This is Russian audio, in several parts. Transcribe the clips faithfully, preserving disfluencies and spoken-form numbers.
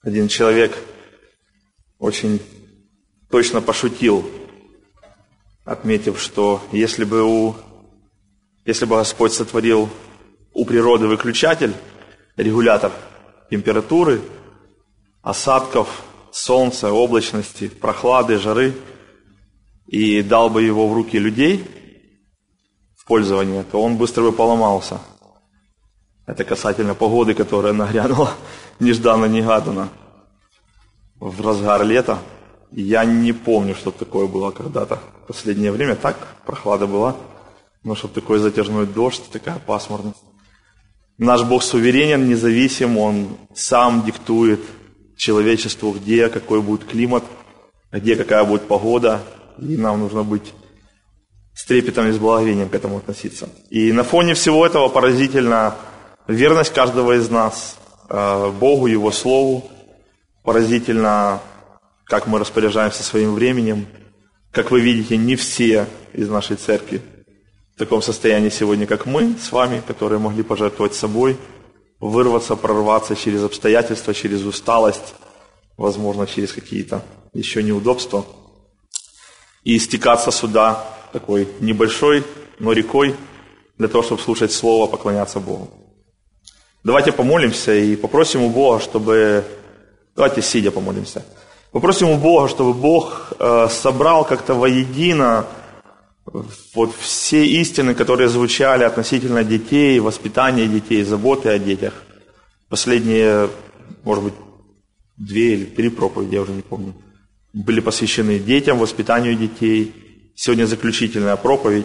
Один человек очень точно пошутил, отметив, что если бы, у, если бы Господь сотворил у природы выключатель, регулятор температуры, осадков, солнца, облачности, прохлады, жары, и дал бы его в руки людей в пользование, то он быстро бы поломался. Это касательно погоды, которая нагрянула нежданно-негаданно в разгар лета. Я не помню, что такое было когда-то. В последнее время так прохлада была, но чтобы такой затяжной дождь, такая пасмурность. Наш Бог суверенен, независим, Он сам диктует человечеству, где какой будет климат, где какая будет погода, и нам нужно быть с трепетом и с благовением к этому относиться. И на фоне всего этого поразительна верность каждого из нас Богу, Его Слову, поразительно, как мы распоряжаемся своим временем. Как вы видите, не все из нашей церкви в таком состоянии сегодня, как мы с вами, которые могли пожертвовать собой, вырваться, прорваться через обстоятельства, через усталость, возможно, через какие-то еще неудобства, и стекаться сюда такой небольшой, но рекой, для того, чтобы слушать Слово, поклоняться Богу. Давайте помолимся и попросим у Бога, чтобы... Давайте сидя помолимся. Попросим у Бога, чтобы Бог э, собрал как-то воедино вот все истины, которые звучали относительно детей, воспитания детей, заботы о детях. Последние, может быть, две или три проповеди, я уже не помню, были посвящены детям, воспитанию детей. Сегодня заключительная проповедь.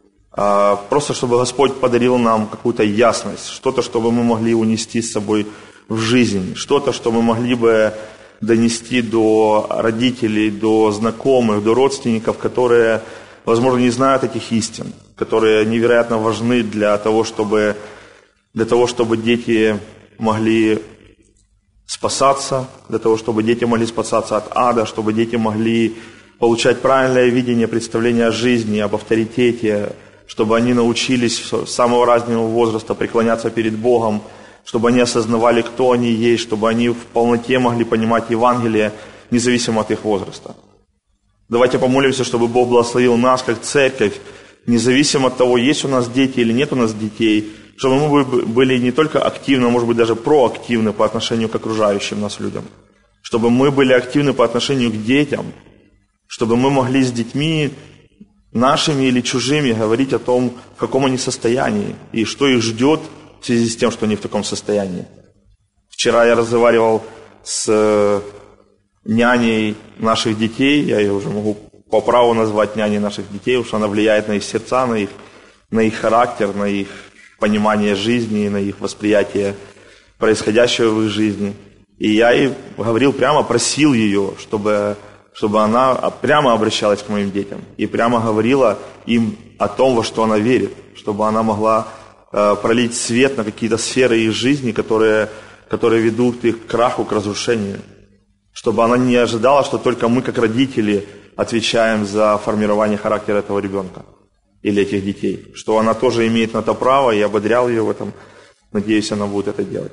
Э, просто чтобы Господь подарил нам какую-то ясность, что-то, чтобы мы могли унести с собой в жизнь, что-то, что мы могли бы донести до родителей, до знакомых, до родственников, которые, возможно, не знают этих истин, которые невероятно важны для того, чтобы, для того, чтобы дети могли спасаться, для того, чтобы дети могли спасаться от ада, чтобы дети могли получать правильное видение, представление о жизни, об авторитете, чтобы они научились с самого раннего возраста преклоняться перед Богом, чтобы они осознавали, кто они есть, чтобы они в полноте могли понимать Евангелие, независимо от их возраста. Давайте помолимся, чтобы Бог благословил нас, как церковь, независимо от того, есть у нас дети или нет у нас детей, чтобы мы были не только активны, а может быть даже проактивны по отношению к окружающим нас людям, чтобы мы были активны по отношению к детям, чтобы мы могли с детьми нашими или чужими говорить о том, в каком они состоянии и что их ждет в связи с тем, что они в таком состоянии. Вчера я разговаривал с няней наших детей, я ее уже могу по праву назвать няней наших детей, потому что она влияет на их сердца, на их, на их характер, на их понимание жизни, на их восприятие происходящего в их жизни. И я ей говорил прямо, просил ее, чтобы, чтобы она прямо обращалась к моим детям и прямо говорила им о том, во что она верит, чтобы она могла пролить свет на какие-то сферы их жизни, которые, которые ведут их к краху, к разрушению. Чтобы она не ожидала, что только мы, как родители, отвечаем за формирование характера этого ребенка или этих детей. Что она тоже имеет на то право, и я ободрял ее в этом. Надеюсь, она будет это делать.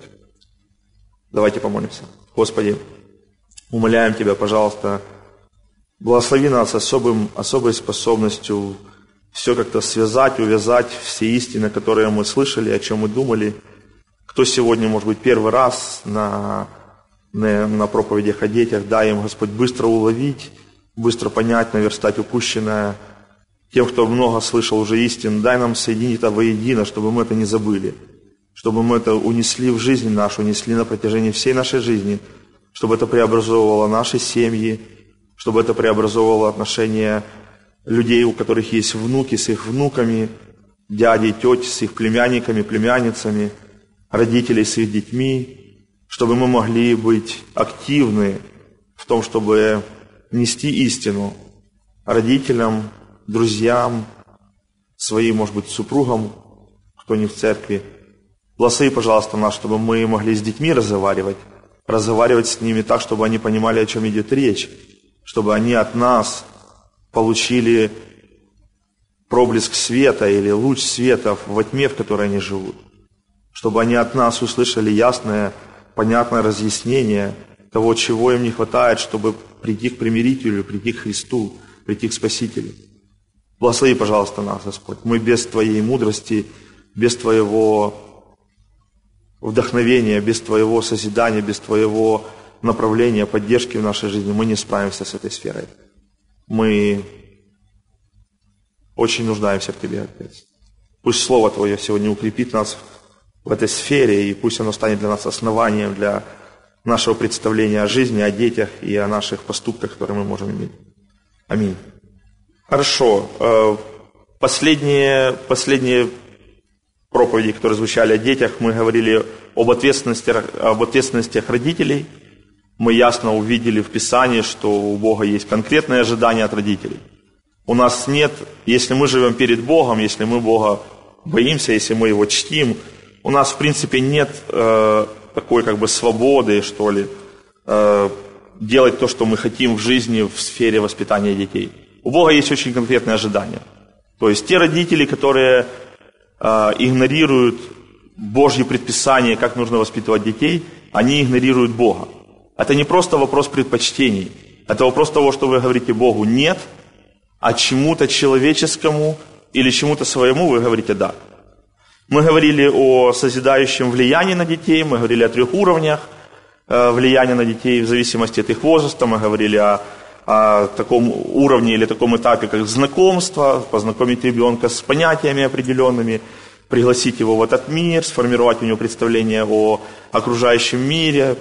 Давайте помолимся. Господи, умоляем Тебя, пожалуйста, благослови нас особым, особой способностью все как-то связать, увязать, все истины, которые мы слышали, о чем мы думали. Кто сегодня, может быть, первый раз на, на, на проповедях о детях, дай им, Господь, быстро уловить, быстро понять, наверстать упущенное. Тем, кто много слышал уже истин, дай нам соединить это воедино, чтобы мы это не забыли, чтобы мы это унесли в жизнь нашу, унесли на протяжении всей нашей жизни, чтобы это преобразовывало наши семьи, чтобы это преобразовывало отношения людей, у которых есть внуки, с их внуками, дяди, тети, с их племянниками, племянницами, родителей с их детьми, чтобы мы могли быть активны в том, чтобы нести истину родителям, друзьям, своим, может быть, супругам, кто не в церкви. Благослови, пожалуйста, нас, чтобы мы могли с детьми разговаривать, разговаривать с ними так, чтобы они понимали, о чем идет речь, чтобы они от нас получили проблеск света или луч света во тьме, в которой они живут. Чтобы они от нас услышали ясное, понятное разъяснение того, чего им не хватает, чтобы прийти к примирителю, прийти к Христу, прийти к Спасителю. Благослови, пожалуйста, нас, Господь. Мы без Твоей мудрости, без Твоего вдохновения, без Твоего созидания, без Твоего направления, поддержки в нашей жизни, мы не справимся с этой сферой. Мы очень нуждаемся в Тебе, Отец. Пусть Слово Твое сегодня укрепит нас в этой сфере, и пусть оно станет для нас основанием для нашего представления о жизни, о детях и о наших поступках, которые мы можем иметь. Аминь. Хорошо. Последние, последние проповеди, которые звучали о детях, мы говорили об ответственности, об ответственностях родителей. Мы ясно увидели в Писании, что у Бога есть конкретные ожидания от родителей. У нас нет, если мы живем перед Богом, если мы Бога боимся, если мы Его чтим, у нас, в принципе, нет э, такой как бы свободы, что ли, э, делать то, что мы хотим в жизни в сфере воспитания детей. У Бога есть очень конкретные ожидания. То есть те родители, которые э, игнорируют Божьи предписания, как нужно воспитывать детей, они игнорируют Бога. Это не просто вопрос предпочтений. Это вопрос того, что вы говорите Богу «нет», а чему-то человеческому или чему-то своему вы говорите «да». Мы говорили о созидающем влиянии на детей, мы говорили о трех уровнях э, влияния на детей в зависимости от их возраста, мы говорили о, о таком уровне или таком этапе, как знакомство, познакомить ребенка с понятиями определенными, пригласить его в этот мир, сформировать у него представление о окружающем мире,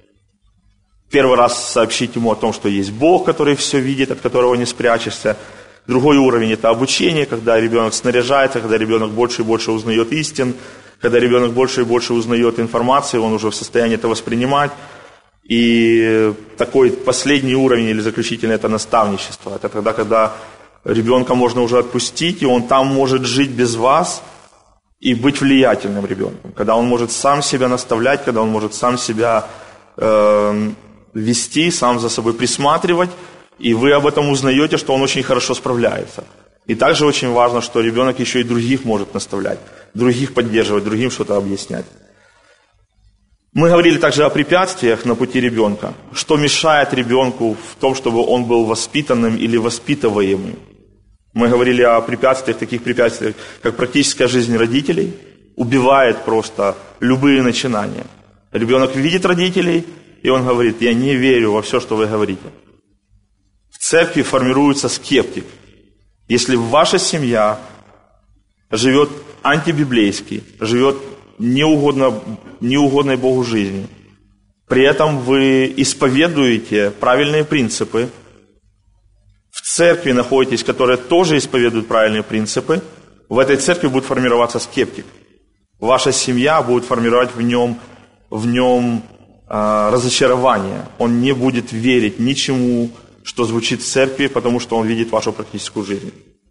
первый раз сообщить ему о том, что есть Бог, который все видит, от которого не спрячешься. Другой уровень – это обучение, когда ребенок снаряжается, когда ребенок больше и больше узнает истин, когда ребенок больше и больше узнает информации, он уже в состоянии это воспринимать. И такой последний уровень или заключительный – это наставничество. Это тогда, когда ребенка можно уже отпустить, и он там может жить без вас и быть влиятельным ребенком. Когда он может сам себя наставлять, когда он может сам себя э, вести, сам за собой присматривать, и вы об этом узнаете, что он очень хорошо справляется. И также очень важно, что ребенок еще и других может наставлять, других поддерживать, другим что-то объяснять. Мы говорили также о препятствиях на пути ребенка. Что мешает ребенку в том, чтобы он был воспитанным или воспитываемым. Мы говорили о препятствиях, таких препятствиях, как практическая жизнь родителей, убивает просто любые начинания. Ребенок видит родителей, и он говорит: я не верю во все, что вы говорите. В церкви формируется скептик. Если ваша семья живет антибиблейски, живет неугодно, неугодной Богу жизни, при этом вы исповедуете правильные принципы, в церкви находитесь, которая тоже исповедует правильные принципы, в этой церкви будет формироваться скептик. Ваша семья будет формировать в нем, в нем э, разочарование. Он не будет верить ничему, что звучит в церкви, потому что он видит вашу практическую жизнь.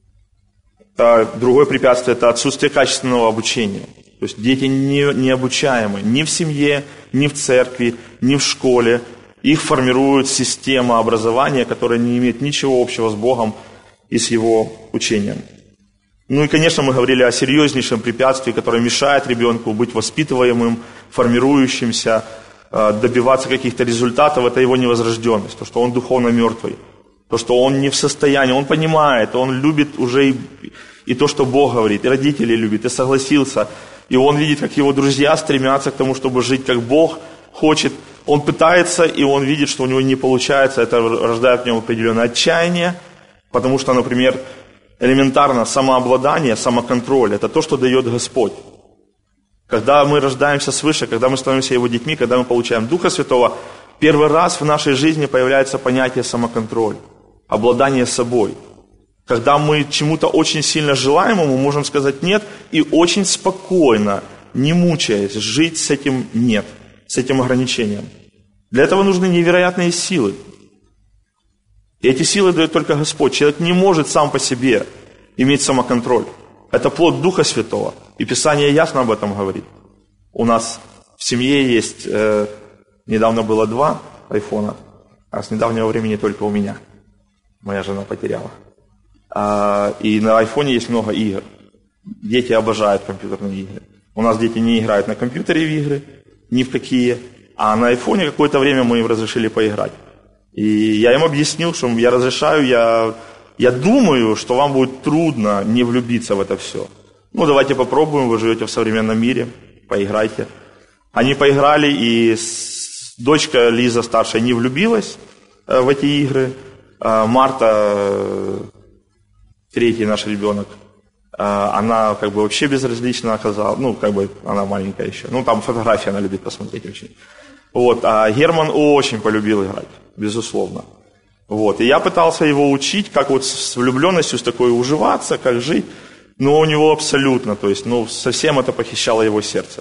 А другое препятствие – это отсутствие качественного обучения. То есть дети не, не обучаемы ни в семье, ни в церкви, ни в школе. Их формирует система образования, которая не имеет ничего общего с Богом и с Его учением. Ну и, конечно, мы говорили о серьезнейшем препятствии, которое мешает ребенку быть воспитываемым, формирующимся, добиваться каких-то результатов. Это его невозрожденность, то, что он духовно мертвый, то, что он не в состоянии, он понимает, он любит уже и, и то, что Бог говорит, и родители любят, и согласился, и он видит, как его друзья стремятся к тому, чтобы жить, как Бог хочет. Он пытается, и он видит, что у него не получается, это рождает в нем определенное отчаяние, потому что, например, элементарно самообладание, самоконтроль – это то, что дает Господь. Когда мы рождаемся свыше, когда мы становимся Его детьми, когда мы получаем Духа Святого, первый раз в нашей жизни появляется понятие самоконтроль, обладание собой. Когда мы чему-то очень сильно желаем, мы можем сказать «нет» и очень спокойно, не мучаясь, жить с этим «нет», с этим ограничением. Для этого нужны невероятные силы. И эти силы дает только Господь. Человек не может сам по себе иметь самоконтроль. Это плод Духа Святого. И Писание ясно об этом говорит. У нас в семье есть, э, недавно было два айфона, а с недавнего времени только у меня. Моя жена потеряла. А, и на айфоне есть много игр. Дети обожают компьютерные игры. У нас дети не играют на компьютере в игры, ни в какие. А на айфоне какое-то время мы им разрешили поиграть. И я им объяснил, что я разрешаю, я, я думаю, что вам будет трудно не влюбиться в это все. Ну, давайте попробуем, вы живете в современном мире, поиграйте. Они поиграли, и дочка Лиза старшая не влюбилась в эти игры. Марта, третий наш ребенок, она как бы вообще безразлично оказалась, ну, как бы она маленькая еще. Ну, там фотографии она любит посмотреть очень. Вот, а Герман очень полюбил играть, безусловно. Вот, и я пытался его учить, как вот с влюбленностью, с такой уживаться, как жить, но у него абсолютно, то есть, ну, совсем это похищало его сердце.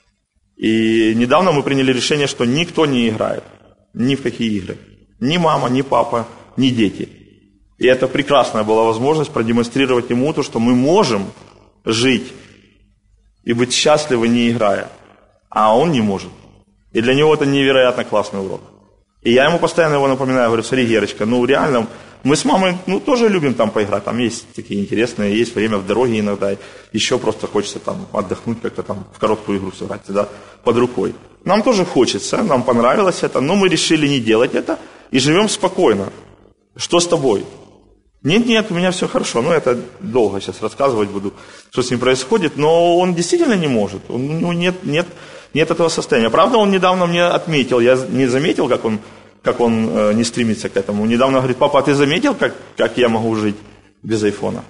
И недавно мы приняли решение, что никто не играет, ни в какие игры. Ни мама, ни папа, ни дети. И это прекрасная была возможность продемонстрировать ему то, что мы можем жить и быть счастливы, не играя, а он не может. И для него это невероятно классный урок. И я ему постоянно его напоминаю, говорю, смотри, Герочка, ну реально, мы с мамой ну, тоже любим там поиграть, там есть такие интересные, есть время в дороге иногда, еще просто хочется там отдохнуть, как-то там в короткую игру сыграть, да, под рукой. Нам тоже хочется, нам понравилось это, но мы решили не делать это и живем спокойно. Что с тобой? Нет, нет, у меня все хорошо. Ну, это долго сейчас рассказывать буду, что с ним происходит, но он действительно не может. У него нет, нет, нет этого состояния. Правда, он недавно мне отметил, я не заметил, как он, как он э, не стремится к этому. Недавно говорит, папа, а ты заметил, как, как я могу жить без айфона?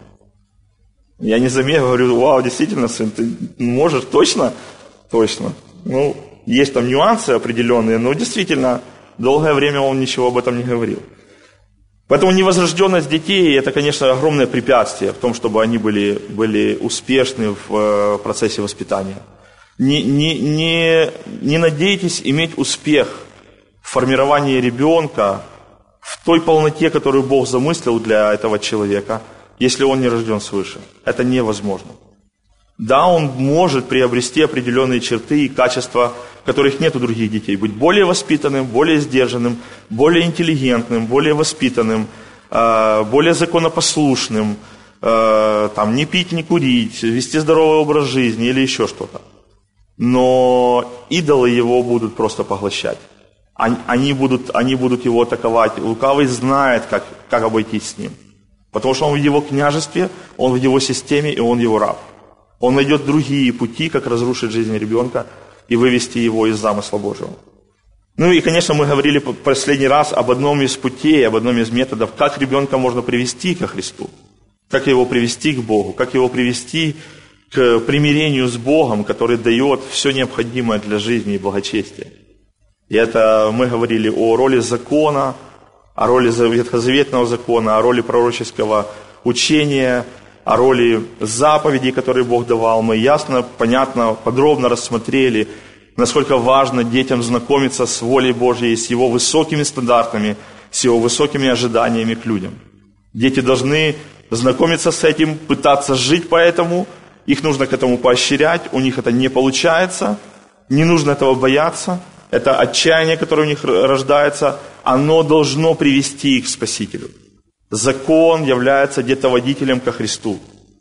Я не заметил, говорю, вау, действительно, сын, ты можешь, точно? Точно. Ну, есть там нюансы определенные, но действительно, долгое время он ничего об этом не говорил. Поэтому невозрожденность детей – это, конечно, огромное препятствие в том, чтобы они были, были успешны в процессе воспитания. Не, не, не, не надейтесь иметь успех в формировании ребенка в той полноте, которую Бог замыслил для этого человека, если он не рожден свыше. Это невозможно. Да, он может приобрести определенные черты и качества, которых нет у других детей. Быть более воспитанным, более сдержанным, более интеллигентным, более воспитанным, более законопослушным, там, не пить, не курить, вести здоровый образ жизни или еще что-то. Но идолы его будут просто поглощать. Они будут, они будут его атаковать. Лукавый знает, как, как обойтись с ним. Потому что он в его княжестве, он в его системе, и он его раб. Он найдет другие пути, как разрушить жизнь ребенка и вывести его из замысла Божьего. Ну и, конечно, мы говорили в последний раз об одном из путей, об одном из методов, как ребенка можно привести ко Христу, как его привести к Богу, как его привести к примирению с Богом, который дает все необходимое для жизни и благочестия. И это мы говорили о роли закона, о роли ветхозаветного закона, о роли пророческого учения, о роли заповедей, которые Бог давал. Мы ясно, понятно, подробно рассмотрели, насколько важно детям знакомиться с волей Божьей, с Его высокими стандартами, с Его высокими ожиданиями к людям. Дети должны знакомиться с этим, пытаться жить по этому, их нужно к этому поощрять, у них это не получается, не нужно этого бояться. Это отчаяние, которое у них рождается, оно должно привести их к Спасителю. Закон является детоводителем ко Христу.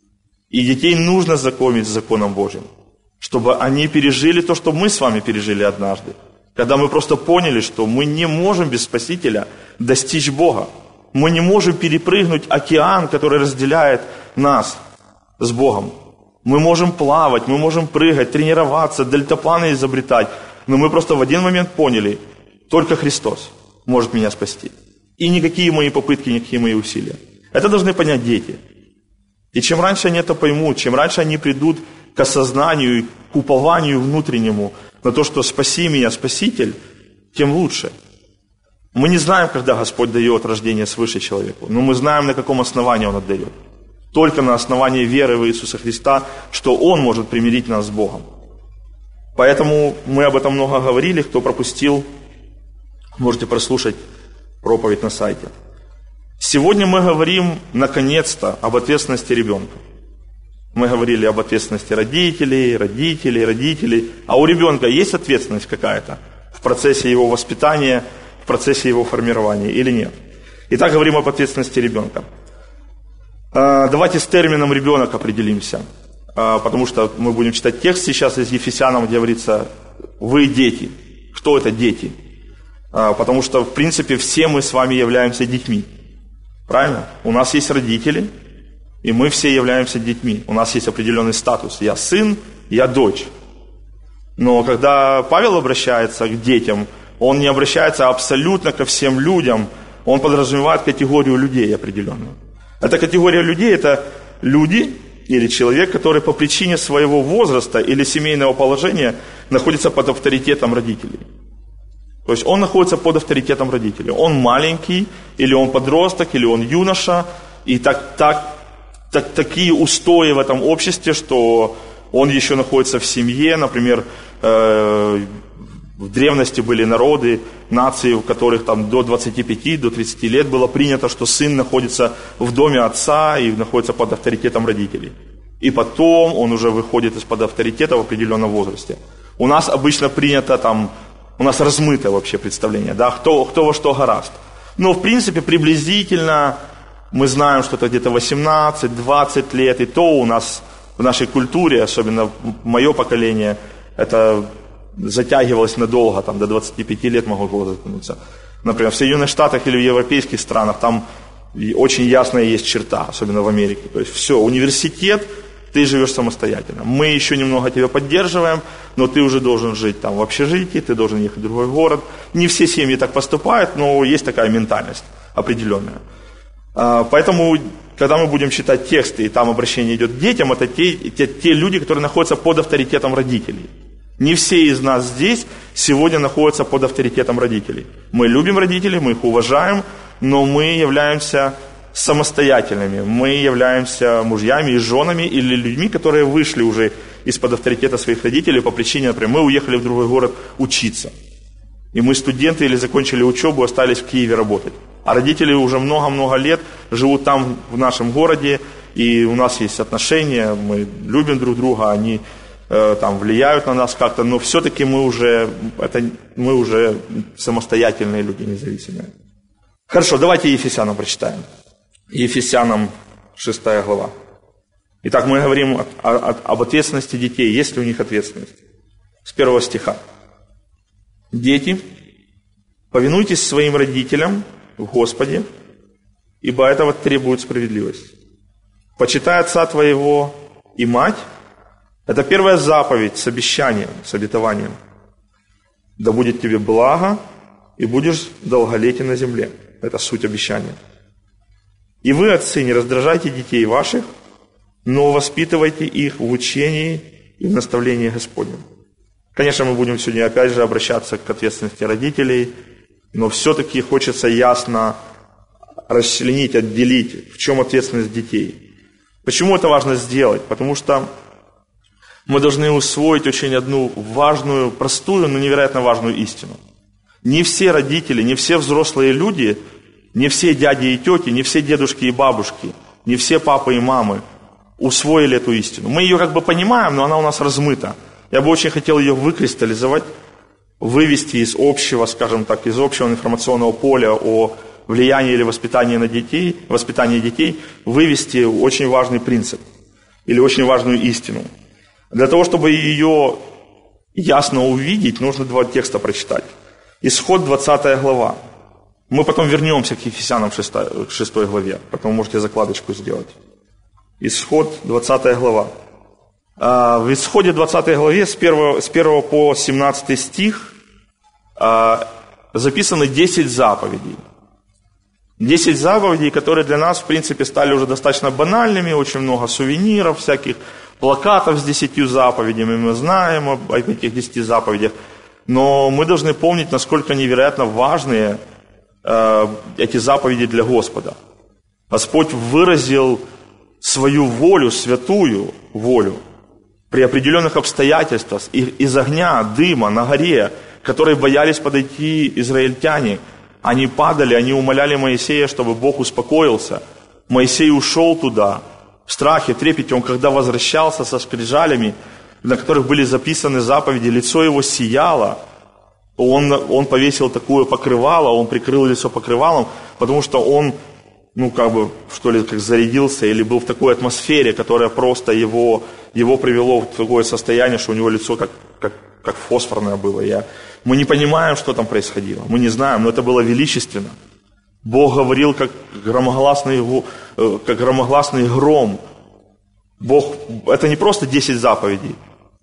И детей нужно знакомить с законом Божьим, чтобы они пережили то, что мы с вами пережили однажды. Когда мы просто поняли, что мы не можем без Спасителя достичь Бога. Мы не можем перепрыгнуть океан, который разделяет нас с Богом. Мы можем плавать, мы можем прыгать, тренироваться, дельтапланы изобретать. Но мы просто в один момент поняли, только Христос может меня спасти. И никакие мои попытки, никакие мои усилия. Это должны понять дети. И чем раньше они это поймут, чем раньше они придут к осознанию, к упованию внутреннему на то, что спаси меня, Спаситель, тем лучше. Мы не знаем, когда Господь дает рождение свыше человеку, но мы знаем, на каком основании Он отдает. Только на основании веры в Иисуса Христа, что Он может примирить нас с Богом. Поэтому мы об этом много говорили. Кто пропустил, можете прослушать проповедь на сайте. Сегодня мы говорим, наконец-то, об ответственности ребенка. Мы говорили об ответственности родителей, родителей, родителей. А у ребенка есть ответственность какая-то в процессе его воспитания, в процессе его формирования или нет? Итак, говорим об ответственности ребенка. Давайте с термином «ребенок» определимся. Потому что мы будем читать текст сейчас из Ефесянам, где говорится «вы дети». кто это дети. Потому что, в принципе, все мы с вами являемся детьми. Правильно? У нас есть родители, и мы все являемся детьми. У нас есть определенный статус. Я сын, я дочь. Но когда Павел обращается к детям, он не обращается абсолютно ко всем людям, он подразумевает категорию людей определенную. Эта категория людей – это люди или человек, который по причине своего возраста или семейного положения находится под авторитетом родителей. То есть он находится под авторитетом родителей. Он маленький, или он подросток, или он юноша, и так, так, так, такие устои в этом обществе, что он еще находится в семье. Например, э, в древности были народы, нации, у которых там до двадцати пяти, до тридцати лет было принято, что сын находится в доме отца и находится под авторитетом родителей. И потом он уже выходит из-под авторитета в определенном возрасте. У нас обычно принято там, у нас размытое вообще представление, да, кто, кто во что горазд. Но в принципе приблизительно мы знаем, что это где-то восемнадцать-двадцать лет, и то у нас в нашей культуре, особенно мое поколение, это затягивалось надолго, там, до двадцати пяти лет могу было затянуться. Например, в Соединенных Штатах или в европейских странах там очень ясная есть черта, особенно в Америке. То есть все, университет, ты живешь самостоятельно. Мы еще немного тебя поддерживаем, но ты уже должен жить там в общежитии, ты должен ехать в другой город. Не все семьи так поступают, но есть такая ментальность определенная. Поэтому, когда мы будем читать тексты, и там обращение идет к детям, это те, те, те люди, которые находятся под авторитетом родителей. Не все из нас здесь сегодня находятся под авторитетом родителей. Мы любим родителей, мы их уважаем, но мы являемся самостоятельными. Мы являемся мужьями и женами или людьми, которые вышли уже из-под авторитета своих родителей по причине, например, мы уехали в другой город учиться. И мы студенты или закончили учебу, остались в Киеве работать. А родители уже много-много лет живут там, в нашем городе, и у нас есть отношения, мы любим друг друга, они э, там влияют на нас как-то, но все-таки мы уже, это, мы уже самостоятельные люди, независимые. Хорошо, давайте Ефесянам прочитаем. Ефесянам шестая глава. Итак, мы говорим о, о, об ответственности детей, есть ли у них ответственность. С первого стиха. Дети, повинуйтесь своим родителям в Господе, ибо этого требует справедливость. Почитай отца твоего и мать. Это первая заповедь с обещанием, с обетованием. Да будет тебе благо, и будешь долголетен на земле. Это суть обещания. И вы, отцы, не раздражайте детей ваших, но воспитывайте их в учении и в наставлении Господнем. Конечно, мы будем сегодня опять же обращаться к ответственности родителей, но все-таки хочется ясно расчленить, отделить, в чем ответственность детей. Почему это важно сделать? Потому что мы должны усвоить очень одну важную, простую, но невероятно важную истину. Не все родители, не все взрослые люди, не все дяди и тети, не все дедушки и бабушки, не все папы и мамы усвоили эту истину. Мы ее как бы понимаем, но она у нас размыта. Я бы очень хотел ее выкристаллизовать, вывести из общего, скажем так, из общего информационного поля о влиянии или воспитании на детей, воспитании детей, вывести очень важный принцип или очень важную истину. Для того, чтобы ее ясно увидеть, нужно два текста прочитать. Исход двадцатая глава. Мы потом вернемся к Ефесянам шестой главе, потом можете закладочку сделать. Исход двадцатая глава. В Исходе двадцатой главе с первого, с первого по семнадцатый стих записаны десять заповедей. десять заповедей, которые для нас, в принципе, стали уже достаточно банальными, очень много сувениров, всяких плакатов с десятью заповедями, мы знаем об этих десяти заповедях, но мы должны помнить, насколько невероятно важные э, эти заповеди для Господа. Господь выразил свою волю, святую волю, при определенных обстоятельствах, из огня, дыма, на горе, которые боялись подойти израильтяне. Они падали, они умоляли Моисея, чтобы Бог успокоился. Моисей ушел туда, в страхе, трепете. Он, когда возвращался со скрижалями, на которых были записаны заповеди, лицо его сияло. Он, он повесил такое покрывало, он прикрыл лицо покрывалом, потому что он, ну, как бы, что ли, как зарядился, или был в такой атмосфере, которая просто его, его привело в такое состояние, что у него лицо как, как, как фосфорное было. Я Мы не понимаем, что там происходило. Мы не знаем, но это было величественно. Бог говорил, как громогласный, как громогласный гром. Бог, это не просто десять заповедей.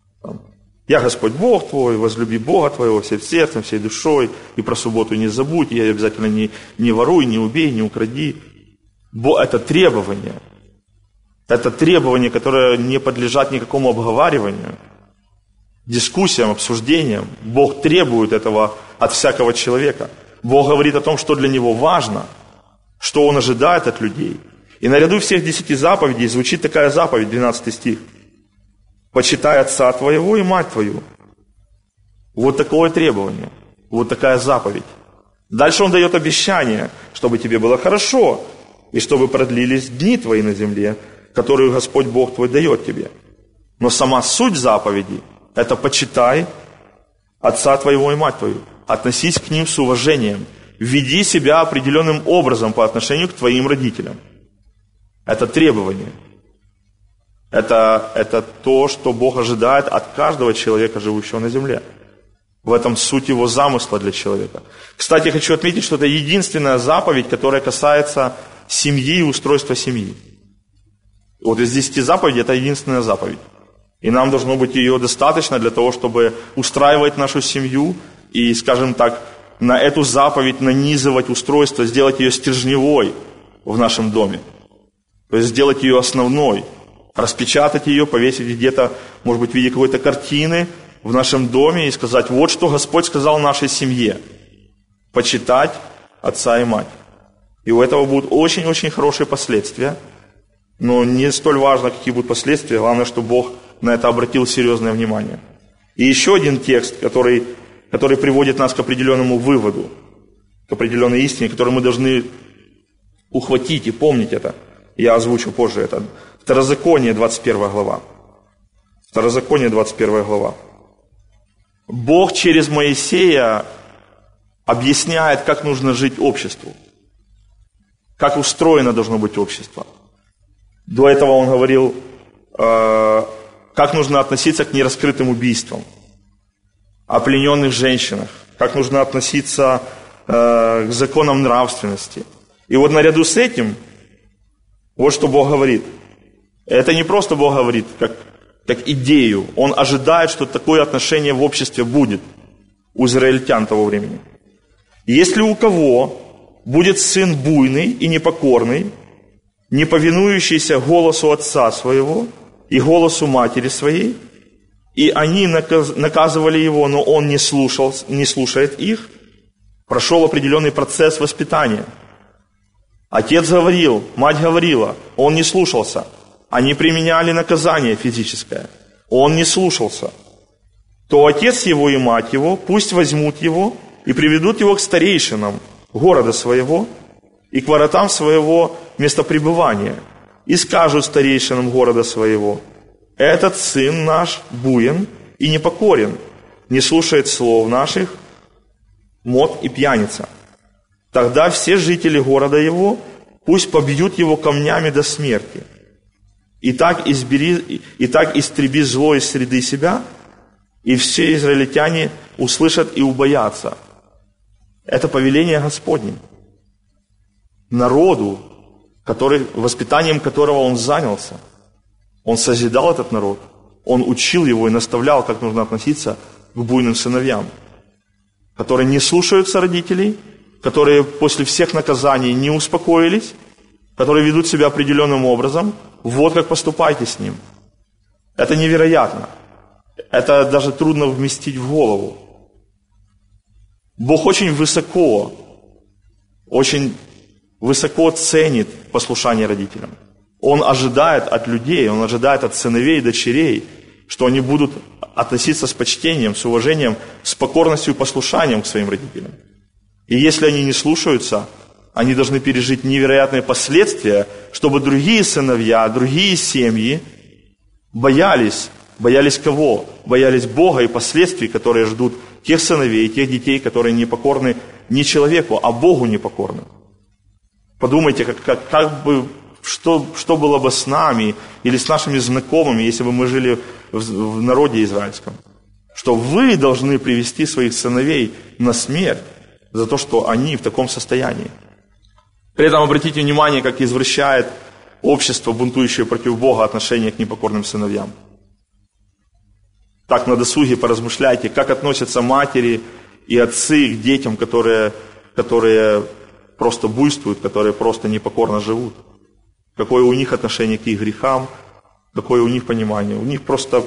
Я Господь Бог твой, возлюби Бога твоего всем сердцем, всей душой, и про субботу не забудь, и обязательно не, не воруй, не убей, не укради. Это требование. Это требования, которые не подлежат никакому обговариванию, дискуссиям, обсуждениям. Бог требует этого от всякого человека. Бог говорит о том, что для Него важно, что Он ожидает от людей. И наряду всех десяти заповедей звучит такая заповедь, двенадцатый стих. «Почитай отца твоего и мать твою». Вот такое требование, вот такая заповедь. Дальше Он дает обещание, чтобы тебе было хорошо, и чтобы продлились дни твои на земле, которую Господь Бог твой дает тебе. Но сама суть заповеди – это почитай отца твоего и мать твою. Относись к ним с уважением. Веди себя определенным образом по отношению к твоим родителям. Это требование. Это, это то, что Бог ожидает от каждого человека, живущего на земле. В этом суть Его замысла для человека. Кстати, хочу отметить, что это единственная заповедь, которая касается семьи и устройства семьи. Вот из десяти заповедей это единственная заповедь. И нам должно быть ее достаточно для того, чтобы устраивать нашу семью и, скажем так, на эту заповедь нанизывать устройство, сделать ее стержневой в нашем доме. То есть сделать ее основной, распечатать ее, повесить где-то, может быть, в виде какой-то картины в нашем доме и сказать, вот что Господь сказал нашей семье. Почитать отца и мать. И у этого будут очень-очень хорошие последствия. Но не столь важно, какие будут последствия. Главное, что Бог на это обратил серьезное внимание. И еще один текст, который, который приводит нас к определенному выводу, к определенной истине, которую мы должны ухватить и помнить это. Я озвучу позже это. Второзаконие, двадцать первая глава. Второзаконие, двадцать первая глава. Бог через Моисея объясняет, как нужно жить обществу. Как устроено должно быть общество. До этого он говорил, э, как нужно относиться к нераскрытым убийствам, о плененных женщинах, как нужно относиться э, к законам нравственности. И вот наряду с этим, вот что Бог говорит. Это не просто Бог говорит, как, как идею. Он ожидает, что такое отношение в обществе будет у израильтян того времени. Если у кого будет сын буйный и непокорный, не повинующийся голосу отца своего и голосу матери своей, и они наказывали его, но он не слушал, не слушает их, прошел определенный процесс воспитания. Отец говорил, мать говорила, он не слушался. Они применяли наказание физическое, он не слушался. То отец его и мать его пусть возьмут его и приведут его к старейшинам города своего и к воротам своего места пребывания, и скажут старейшинам города своего: этот сын наш буен и непокорен, не слушает слов наших, мот и пьяница. Тогда все жители города его пусть побьют его камнями до смерти. И так, избери, и так истреби зло из среды себя, и все израильтяне услышат и убоятся. Это повеление Господне. Народу, который, воспитанием которого он занялся. Он созидал этот народ. Он учил его и наставлял, как нужно относиться к буйным сыновьям, которые не слушаются родителей, которые после всех наказаний не успокоились, которые ведут себя определенным образом. Вот как поступайте с ним. Это невероятно. Это даже трудно вместить в голову. Бог очень высоко, очень высоко ценит послушание родителям. Он ожидает от людей, Он ожидает от сыновей и дочерей, что они будут относиться с почтением, с уважением, с покорностью и послушанием к своим родителям. И если они не слушаются, они должны пережить невероятные последствия, чтобы другие сыновья, другие семьи боялись, боялись кого? Боялись Бога и последствий, которые ждут тех сыновей, тех детей, которые не покорны не человеку, а Богу не покорны. Подумайте, как, как, как бы, что, что было бы с нами или с нашими знакомыми, если бы мы жили в, в народе израильском. что вы должны привести своих сыновей на смерть за то, что они в таком состоянии. При этом обратите внимание, как извращает общество, бунтующее против Бога, отношение к непокорным сыновьям. Так на досуге поразмышляйте, как относятся матери и отцы к детям, которые, которые просто буйствуют, которые просто непокорно живут. Какое у них отношение к их грехам, какое у них понимание. У них просто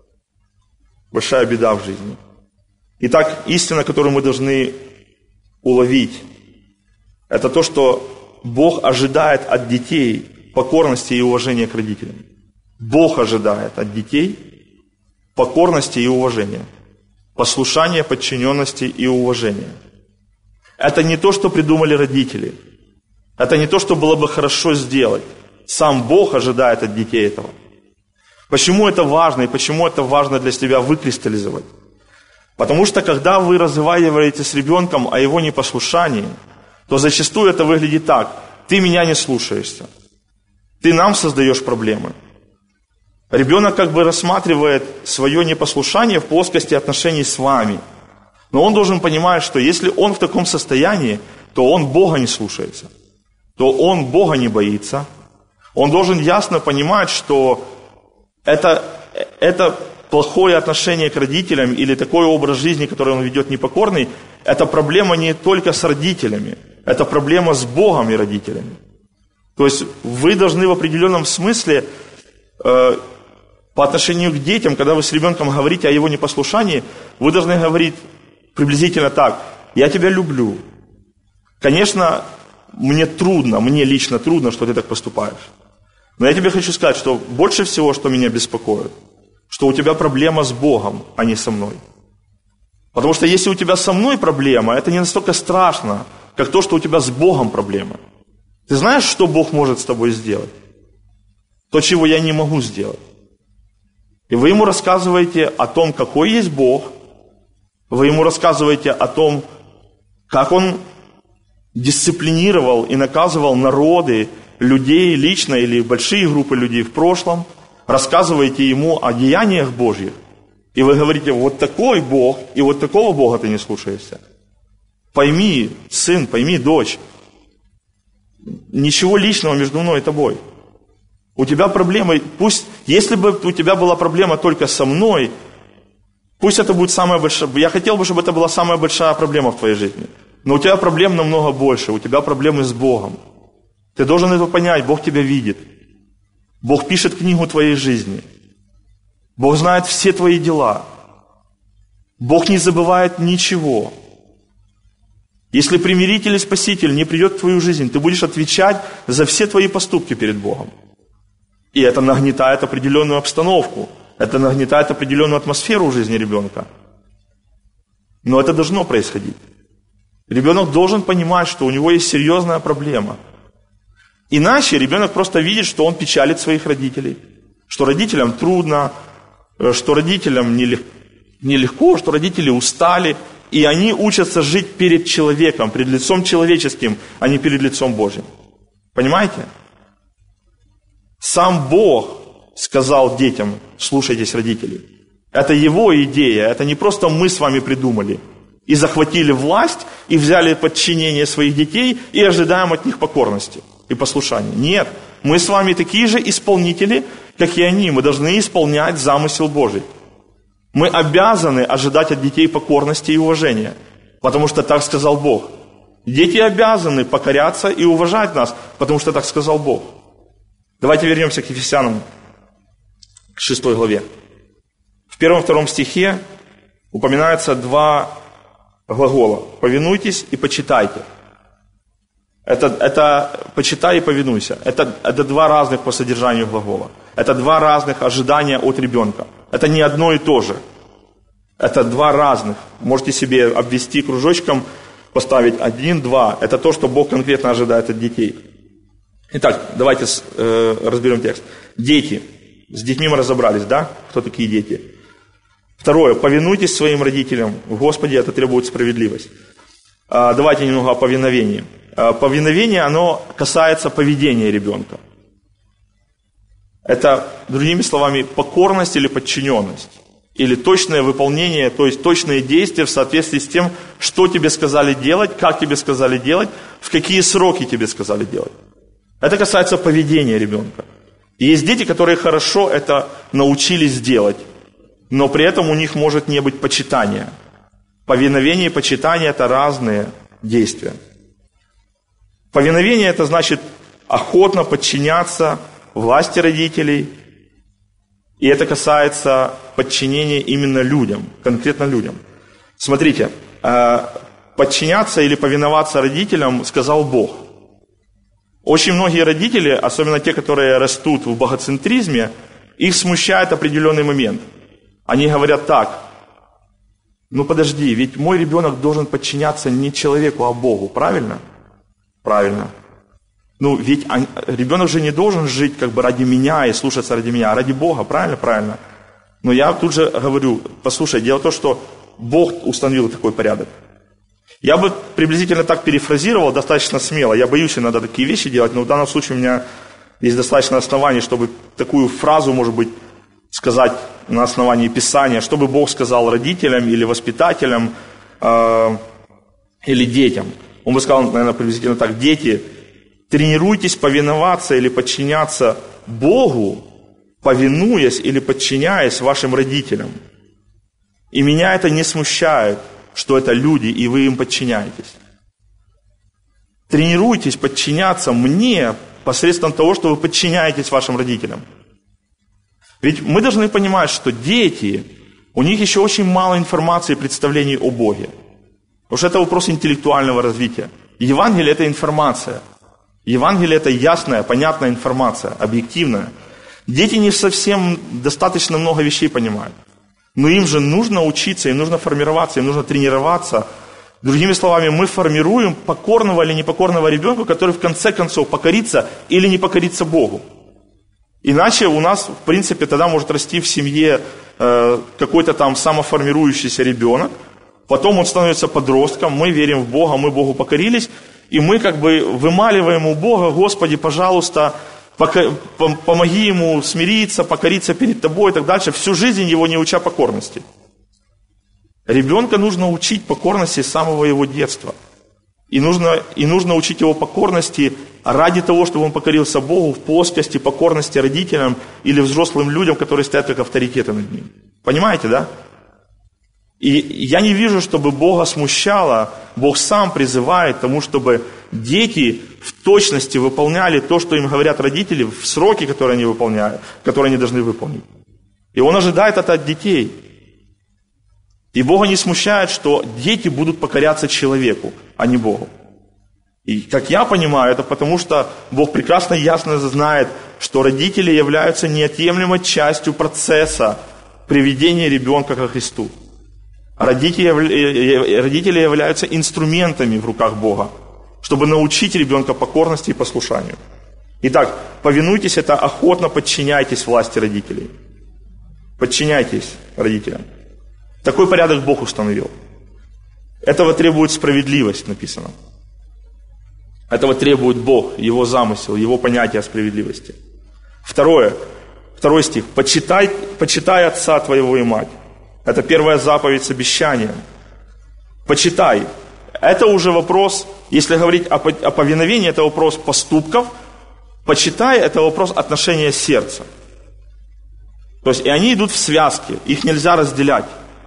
большая беда в жизни. Итак, истина, которую мы должны уловить, это то, что Бог ожидает от детей покорности и уважения к родителям. Бог ожидает от детей покорности и уважения, послушания, подчиненности и уважения. Это не то, что придумали родители. Это не то, что было бы хорошо сделать. Сам Бог ожидает от детей этого. Почему это важно и почему это важно для себя выкристаллизовать? Потому что когда вы разговариваете с ребенком о его непослушании, то зачастую это выглядит так: ты меня не слушаешься, ты нам создаешь проблемы. Ребенок как бы рассматривает свое непослушание в плоскости отношений с вами. Но он должен понимать, что если он в таком состоянии, то он Бога не слушается, то он Бога не боится. Он должен ясно понимать, что это, это плохое отношение к родителям или такой образ жизни, который он ведет непокорный, это проблема не только с родителями, это проблема с Богом и родителями. То есть вы должны в определенном смысле э, по отношению к детям, когда вы с ребенком говорите о его непослушании, вы должны говорить приблизительно так: я тебя люблю. Конечно, мне трудно, мне лично трудно, что ты так поступаешь. Но я тебе хочу сказать, что больше всего, что меня беспокоит, что у тебя проблема с Богом, а не со мной. Потому что если у тебя со мной проблема, это не настолько страшно, как то, что у тебя с Богом проблема. Ты знаешь, что Бог может с тобой сделать? То, чего я не могу сделать. И вы ему рассказываете о том, какой есть Бог. Вы ему рассказываете о том, как Он дисциплинировал и наказывал народы, людей лично или большие группы людей в прошлом. Рассказываете ему о деяниях Божьих. И вы говорите: вот такой Бог, и вот такого Бога ты не слушаешься. Пойми, сын, пойми, дочь, ничего личного между мной и тобой. У тебя проблемы, пусть, если бы у тебя была проблема только со мной, пусть это будет самая большая, я хотел бы, чтобы это была самая большая проблема в твоей жизни. Но у тебя проблем намного больше, у тебя проблемы с Богом. Ты должен это понять, Бог тебя видит. Бог пишет книгу твоей жизни. Бог знает все твои дела. Бог не забывает ничего. Если примиритель и спаситель не придет в твою жизнь, ты будешь отвечать за все твои поступки перед Богом. И это нагнетает определенную обстановку. Это нагнетает определенную атмосферу в жизни ребенка. Но это должно происходить. Ребенок должен понимать, что у него есть серьезная проблема. Иначе ребенок просто видит, что он печалит своих родителей, что родителям трудно, что родителям нелегко, что родители устали, и они учатся жить перед человеком, перед лицом человеческим, а не перед лицом Божьим. Понимаете? Сам Бог сказал детям: слушайтесь родителей. Это Его идея, это не просто мы с вами придумали и захватили власть, и взяли подчинение своих детей, и ожидаем от них покорности и послушания. Нет, мы с вами такие же исполнители, как и они. Мы должны исполнять замысел Божий. Мы обязаны ожидать от детей покорности и уважения, потому что так сказал Бог. Дети обязаны покоряться и уважать нас, потому что так сказал Бог. Давайте вернемся к Ефесянам, к шестой главе. В первом-втором стихе упоминаются два глагола: повинуйтесь и почитайте. Это, это почитай и повинуйся. Это, это два разных по содержанию глагола. Это два разных ожидания от ребенка. Это не одно и то же. Это два разных. Можете себе обвести кружочком, поставить один, два. Это то, что Бог конкретно ожидает от детей. Итак, давайте э, разберем текст. Дети. С детьми мы разобрались, да? Кто такие дети? Второе. Повинуйтесь своим родителям. В Господе это требует справедливость. А, давайте немного о повиновении. А, повиновение, оно касается поведения ребенка. Это, другими словами, покорность или подчиненность. или точное выполнение, то есть точные действия в соответствии с тем, что тебе сказали делать, как тебе сказали делать, в какие сроки тебе сказали делать. Это касается поведения ребенка. И есть дети, которые хорошо это научились делать, но при этом у них может не быть почитания. Повиновение и почитание – это разные действия. Повиновение – это значит охотно подчиняться власти родителей, и это касается подчинения именно людям, конкретно людям. Смотрите, подчиняться или повиноваться родителям сказал Бог. Очень многие родители, особенно те, которые растут в богоцентризме, их смущает определенный момент. Они говорят так: ну подожди, ведь мой ребенок должен подчиняться не человеку, а Богу, правильно? Правильно. Ну ведь он, ребенок же не должен жить как бы ради меня и слушаться ради меня, а ради Бога, правильно? Правильно. Но я тут же говорю, послушай, дело в том, что Бог установил такой порядок. Я бы приблизительно так перефразировал, достаточно смело. Я боюсь иногда такие вещи делать, но в данном случае у меня есть достаточно оснований, чтобы такую фразу, может быть, сказать на основании Писания, чтобы Бог сказал родителям или воспитателям, э, или детям. Он бы сказал, наверное, приблизительно так: дети, тренируйтесь повиноваться или подчиняться Богу, повинуясь или подчиняясь вашим родителям. И меня это не смущает, что это люди, и вы им подчиняетесь. Тренируйтесь подчиняться мне посредством того, что вы подчиняетесь вашим родителям. Ведь мы должны понимать, что дети, у них еще очень мало информации и представлений о Боге. Потому что это вопрос интеллектуального развития. Евангелие – это информация. Евангелие – это ясная, понятная информация, объективная. Дети не совсем достаточно много вещей понимают. Но им же нужно учиться, им нужно формироваться, им нужно тренироваться. Другими словами, мы формируем покорного или непокорного ребенка, который в конце концов покорится или не покорится Богу. Иначе у нас, в принципе, тогда может расти в семье э, какой-то там самоформирующийся ребенок, потом он становится подростком, мы верим в Бога, мы Богу покорились, и мы как бы вымаливаем у Бога: Господи, пожалуйста, помоги ему смириться, покориться перед Тобой и так дальше, всю жизнь его не уча покорности. Ребенка нужно учить покорности с самого его детства. И нужно, и нужно учить его покорности ради того, чтобы он покорился Богу в плоскости покорности родителям или взрослым людям, которые стоят как авторитеты над ним. Понимаете, да? И я не вижу, чтобы Бога смущало. Бог сам призывает к тому, чтобы дети в точности выполняли то, что им говорят родители, в сроки, которые они выполняют, которые они должны выполнить. И Он ожидает это от детей. И Бога не смущает, что дети будут покоряться человеку, а не Богу. И как я понимаю, это потому, что Бог прекрасно и ясно знает, что родители являются неотъемлемой частью процесса приведения ребенка ко Христу. Родители, родители являются инструментами в руках Бога, чтобы научить ребенка покорности и послушанию. Итак, повинуйтесь, это охотно подчиняйтесь власти родителей. Подчиняйтесь родителям. Такой порядок Бог установил. Этого требует справедливость, написано. Этого требует Бог, Его замысел, Его понятие о справедливости. Второе, второй стих. «Почитай, почитай отца твоего и мать». Это первая заповедь с обещанием. Почитай. Это уже вопрос, если говорить о повиновении, это вопрос поступков. Почитай, это вопрос отношения сердца. То есть, и они идут в связке, их нельзя разделять.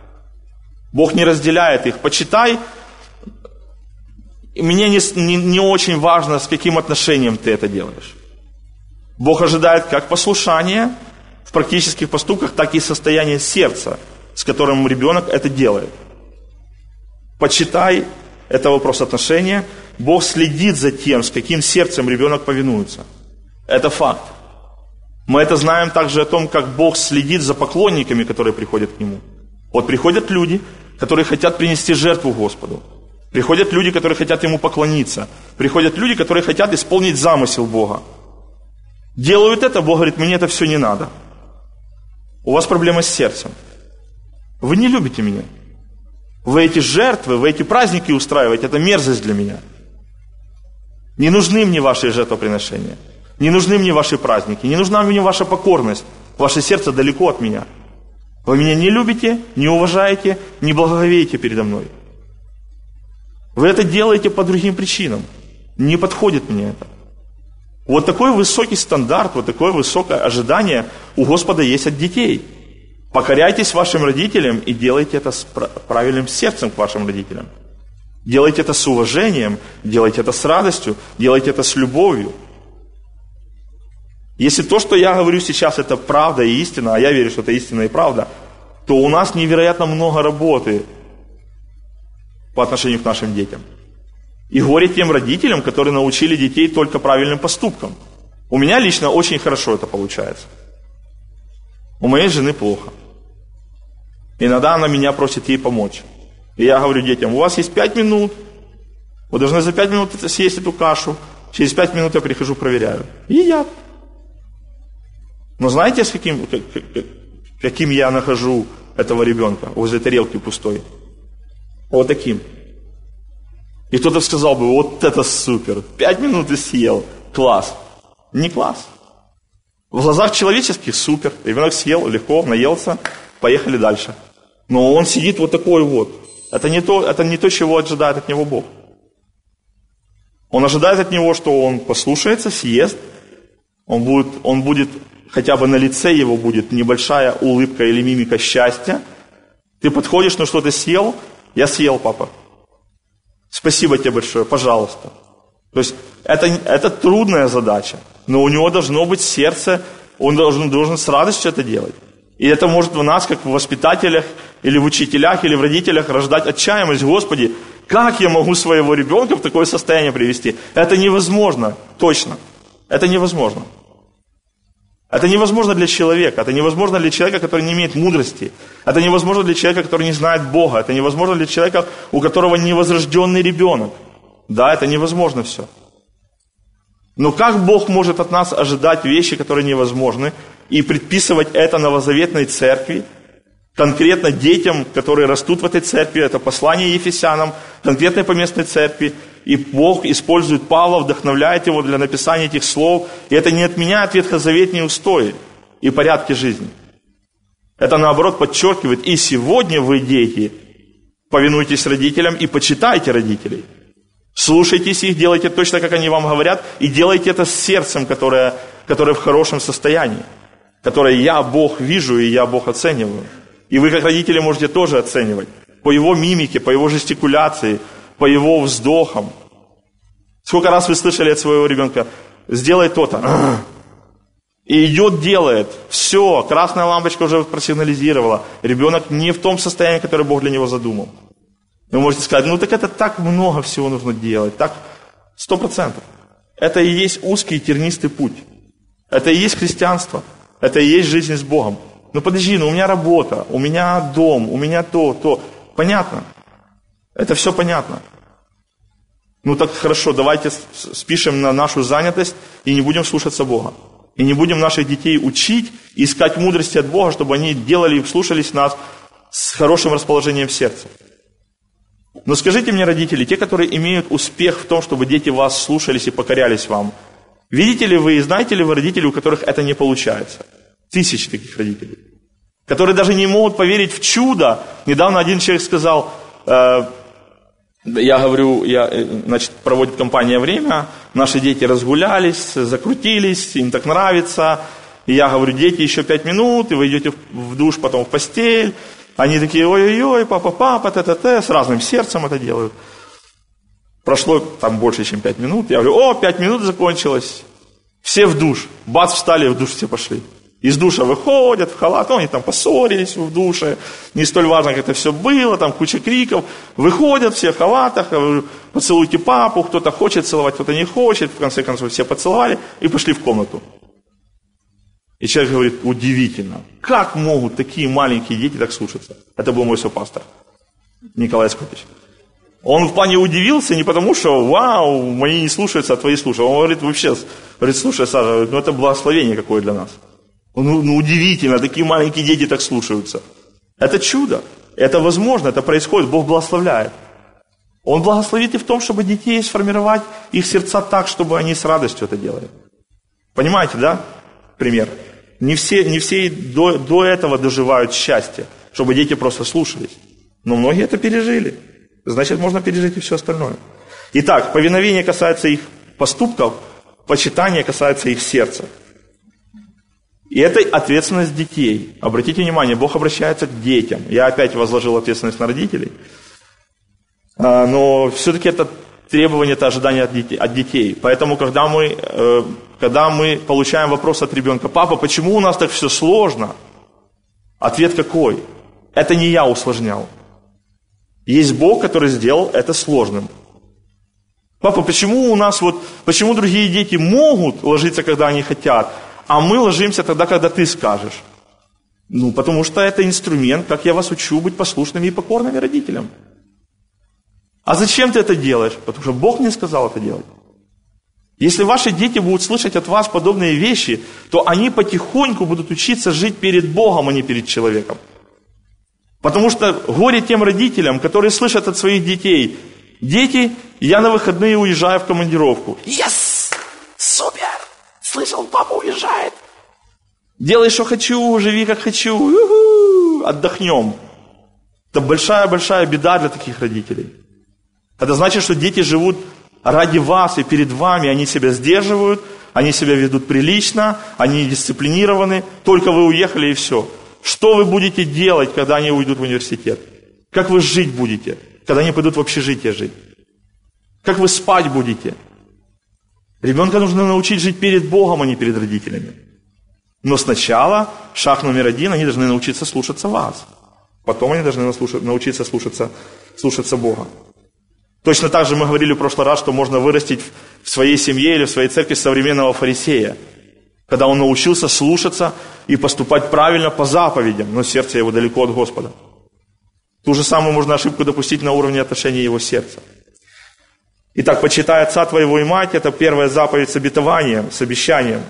Бог не разделяет их. Почитай. И мне не, не, не очень важно, с каким отношением ты это делаешь. Бог ожидает как послушание в практических поступках, так и состояние сердца, с которым ребенок это делает. Почитай, это вопрос отношения. Бог следит за тем, с каким сердцем ребенок повинуется. Это факт. Мы это знаем также о том, как Бог следит за поклонниками, которые приходят к Нему. Вот приходят люди, которые хотят принести жертву Господу. Приходят люди, которые хотят Ему поклониться. Приходят люди, которые хотят исполнить замысел Бога. Делают это, Бог говорит: мне это все не надо. У вас проблема с сердцем. Вы не любите меня. Вы эти жертвы, вы эти праздники устраиваете, это мерзость для меня. Не нужны мне ваши жертвоприношения. Не нужны мне ваши праздники. Не нужна мне ваша покорность. Ваше сердце далеко от меня. Вы меня не любите, не уважаете, не благоговеете передо мной. Вы это делаете по другим причинам. Не подходит мне это. Вот такой высокий стандарт, вот такое высокое ожидание у Господа есть от детей. Покоряйтесь вашим родителям и делайте это с правильным сердцем к вашим родителям. Делайте это с уважением, делайте это с радостью, делайте это с любовью. Если то, что я говорю сейчас, это правда и истина, а я верю, что это истина и правда, то у нас невероятно много работы по отношению к нашим детям. И горе тем родителям, которые научили детей только правильным поступкам. У меня лично очень хорошо это получается. У моей жены плохо. Иногда она меня просит ей помочь. И я говорю детям: у вас есть пять минут, вы должны за пять минут съесть эту кашу, через пять минут я прихожу, проверяю. И едят. Но знаете, с каким, каким я нахожу этого ребенка возле тарелки пустой? Вот таким. И кто-то сказал бы: вот это супер, пять минут и съел, класс. Не класс. В глазах человеческих супер, ребенок съел, легко, наелся, поехали дальше. Но он сидит вот такой вот. Это не то, это не то, чего ожидает от него Бог. Он ожидает от него, что он послушается, съест, он будет, он будет, хотя бы на лице его будет небольшая улыбка или мимика счастья. Ты подходишь, ну что, ты съел? Я съел, папа. Спасибо тебе большое, пожалуйста. То есть это, это трудная задача, но у него должно быть сердце, он должен, должен с радостью это делать. И это может в нас, как в воспитателях, или в учителях, или в родителях, рождать отчаянность. Господи, как я могу своего ребенка в такое состояние привести? Это невозможно, точно. Это невозможно. Это невозможно для человека. Это невозможно для человека, который не имеет мудрости. Это невозможно для человека, который не знает Бога. Это невозможно для человека, у которого невозрожденный ребенок. Да, это невозможно все. Но как Бог может от нас ожидать вещи, которые невозможны, и предписывать это новозаветной церкви, конкретно детям, которые растут в этой церкви, это послание Ефесянам, конкретной поместной церкви, и Бог использует Павла, вдохновляет его для написания этих слов, и это не отменяет ветхозаветные устои и порядки жизни. Это, наоборот, подчеркивает: и сегодня вы, дети, повинуйтесь родителям и почитайте родителей. Слушайтесь их, делайте точно, как они вам говорят, и делайте это с сердцем, которое, которое в хорошем состоянии, которое я, Бог, вижу, и я, Бог, оцениваю. И вы, как родители, можете тоже оценивать по его мимике, по его жестикуляции, по его вздохам. Сколько раз вы слышали от своего ребенка: сделай то-то. И идет, делает. Все, красная лампочка уже просигнализировала. Ребенок не в том состоянии, которое Бог для него задумал. Вы можете сказать: ну так это так много всего нужно делать. Так, сто процентов. Это и есть узкий тернистый путь. Это и есть христианство. Это и есть жизнь с Богом. Ну подожди, ну у меня работа, у меня дом, у меня то, то. Понятно. Это все понятно. Ну так хорошо, давайте спишем на нашу занятость и не будем слушаться Бога. И не будем наших детей учить, искать мудрости от Бога, чтобы они делали и слушались нас с хорошим расположением в сердце. Но скажите мне, родители, те, которые имеют успех в том, чтобы дети вас слушались и покорялись вам, видите ли вы и знаете ли вы родителей, у которых это не получается? Тысячи таких родителей, которые даже не могут поверить в чудо. Недавно один человек сказал: э, я говорю, я, значит, проводит компания время, наши дети разгулялись, закрутились, им так нравится. И я говорю: дети, еще пять минут, и вы идете в душ, потом в постель. Они такие: ой-ой-ой, папа-папа, т-т-т, с разным сердцем это делают. Прошло там больше, чем пять минут. Я говорю: о, пять минут закончилось. Все в душ. Бац, встали, в душ все пошли. Из душа выходят в халат, ну, они там поссорились в душе, не столь важно, как это все было, там куча криков. Выходят все в халатах, говорю: поцелуйте папу, кто-то хочет целовать, кто-то не хочет. В конце концов все поцеловали и пошли в комнату. И человек говорит: удивительно, как могут такие маленькие дети так слушаться? Это был мой сопастор, Николай Скопич. Он в плане удивился не потому, что вау, мои не слушаются, а твои слушают. Он говорит: вообще, говорит, слушай, Саша, ну это благословение какое для нас. Ну, ну удивительно, такие маленькие дети так слушаются. Это чудо, это возможно, это происходит, Бог благословляет. Он благословит и в том, чтобы детей сформировать их сердца так, чтобы они с радостью это делали. Понимаете, да? Пример. Не все, не все до, до этого доживают счастье, чтобы дети просто слушались. Но многие это пережили. Значит, можно пережить и все остальное. Итак, повиновение касается их поступков, почитание касается их сердца. И это ответственность детей. Обратите внимание, Бог обращается к детям. Я опять возложил ответственность на родителей. Но все-таки это требование, это ожидание от детей. От детей. Поэтому, когда мы, когда мы получаем вопрос от ребенка: папа, почему у нас так все сложно? Ответ какой? Это не я усложнял. Есть Бог, который сделал это сложным. Папа, почему у нас вот, почему другие дети могут ложиться, когда они хотят, а мы ложимся тогда, когда ты скажешь? Ну, потому что это инструмент, как я вас учу быть послушными и покорными родителям. А зачем ты это делаешь? Потому что Бог мне сказал это делать. Если ваши дети будут слышать от вас подобные вещи, то они потихоньку будут учиться жить перед Богом, а не перед человеком. Потому что горе тем родителям, которые слышат от своих детей: дети, я на выходные уезжаю в командировку. Yes! Супер! Слышал, папа уезжает. Делай, что хочу, живи, как хочу. У-ху! Отдохнем. Это большая-большая беда для таких родителей. Это значит, что дети живут ради вас и перед вами. Они себя сдерживают, они себя ведут прилично, они дисциплинированы. Только вы уехали и все. Что вы будете делать, когда они уйдут в университет? Как вы жить будете, когда они пойдут в общежитие жить? Как вы спать будете? Ребенка нужно научить жить перед Богом, а не перед родителями. Но сначала, шаг номер один, они должны научиться слушаться вас. Потом они должны научиться слушаться, слушаться Бога. Точно так же мы говорили в прошлый раз, что можно вырастить в своей семье или в своей церкви современного фарисея, когда он научился слушаться и поступать правильно по заповедям, но сердце его далеко от Господа. Ту же самую можно ошибку допустить на уровне отношения его сердца. Итак, почитай отца твоего и мать, это первая заповедь с обетованием, с обещанием.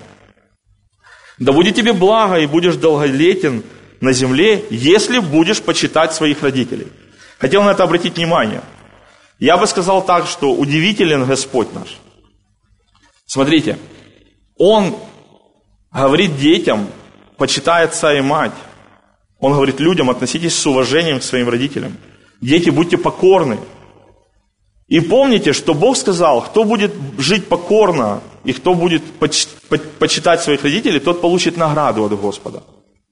Да будет тебе благо, и будешь долголетен на земле, если будешь почитать своих родителей. Хотел на это обратить внимание. Я бы сказал так, что удивителен Господь наш. Смотрите, Он говорит детям: почитай отца и мать. Он говорит людям: относитесь с уважением к своим родителям. Дети, будьте покорны. И помните, что Бог сказал: кто будет жить покорно и кто будет почитать своих родителей, тот получит награду от Господа.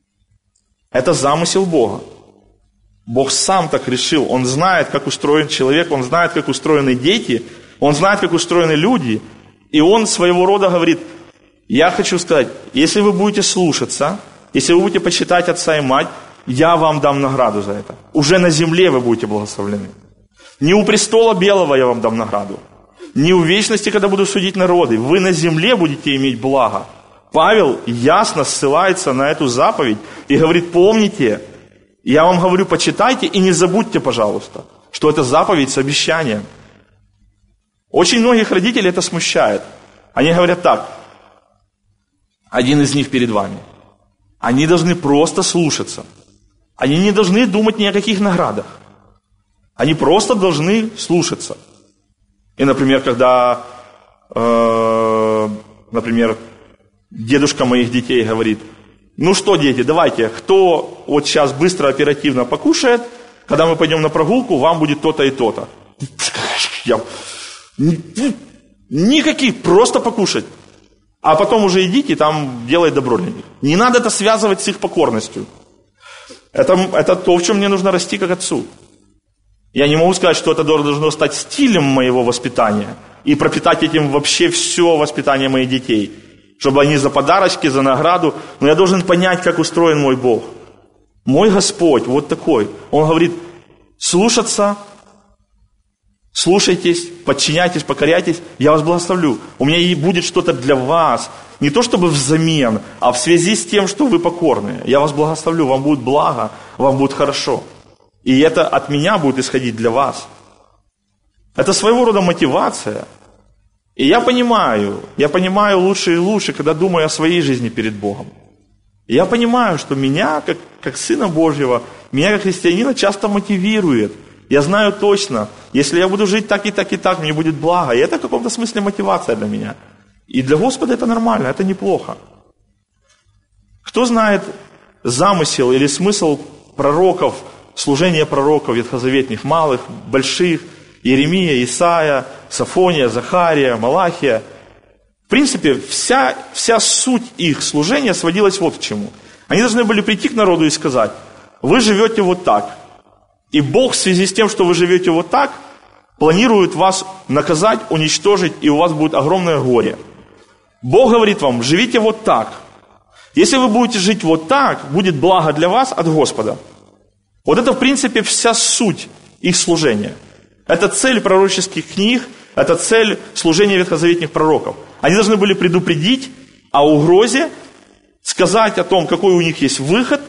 Это замысел Бога. Бог сам так решил. Он знает, как устроен человек, Он знает, как устроены дети, Он знает, как устроены люди. И Он своего рода говорит: я хочу сказать, если вы будете слушаться, если вы будете почитать отца и мать, я вам дам награду за это. Уже на земле вы будете благословлены. Не у престола белого я вам дам награду. Не у вечности, когда буду судить народы. Вы на земле будете иметь благо. Павел ясно ссылается на эту заповедь и говорит: помните, я вам говорю, почитайте и не забудьте, пожалуйста, что это заповедь с обещанием. Очень многих родителей это смущает. Они говорят так: один из них перед вами. Они должны просто слушаться. Они не должны думать ни о каких наградах. Они просто должны слушаться. И, например, когда, э, например, дедушка моих детей говорит: ну что, дети, давайте, кто вот сейчас быстро, оперативно покушает, когда мы пойдем на прогулку, вам будет то-то и то-то. Я... Никаких, просто покушать. А потом уже идите, там делай добро для них. Не надо это связывать с их покорностью. Это, это то, в чем мне нужно расти как отцу. Я не могу сказать, что это должно стать стилем моего воспитания и пропитать этим вообще все воспитание моих детей, чтобы они за подарочки, за награду. Но я должен понять, как устроен мой Бог. Мой Господь вот такой. Он говорит: слушаться, слушайтесь, подчиняйтесь, покоряйтесь, я вас благословлю. У меня и будет что-то для вас. Не то чтобы взамен, а в связи с тем, что вы покорны. Я вас благословлю, вам будет благо, вам будет хорошо. И это от меня будет исходить для вас. Это своего рода мотивация. И я понимаю, я понимаю лучше и лучше, когда думаю о своей жизни перед Богом. И я понимаю, что меня, как, как Сына Божьего, меня, как христианина, часто мотивирует. Я знаю точно, если я буду жить так и так и так, мне будет благо. И это в каком-то смысле мотивация для меня. И для Господа это нормально, это неплохо. Кто знает замысел или смысл пророков, служения пророков ветхозаветных, малых, больших, Иеремия, Исаия, Софония, Захария, Малахия? В принципе, вся, вся суть их служения сводилась вот к чему. Они должны были прийти к народу и сказать: вы живете вот так. И Бог в связи с тем, что вы живете вот так, планирует вас наказать, уничтожить, и у вас будет огромное горе. Бог говорит вам: живите вот так. Если вы будете жить вот так, будет благо для вас от Господа. Вот это, в принципе, вся суть их служения. Это цель пророческих книг, это цель служения ветхозаветных пророков. Они должны были предупредить о угрозе, сказать о том, какой у них есть выход,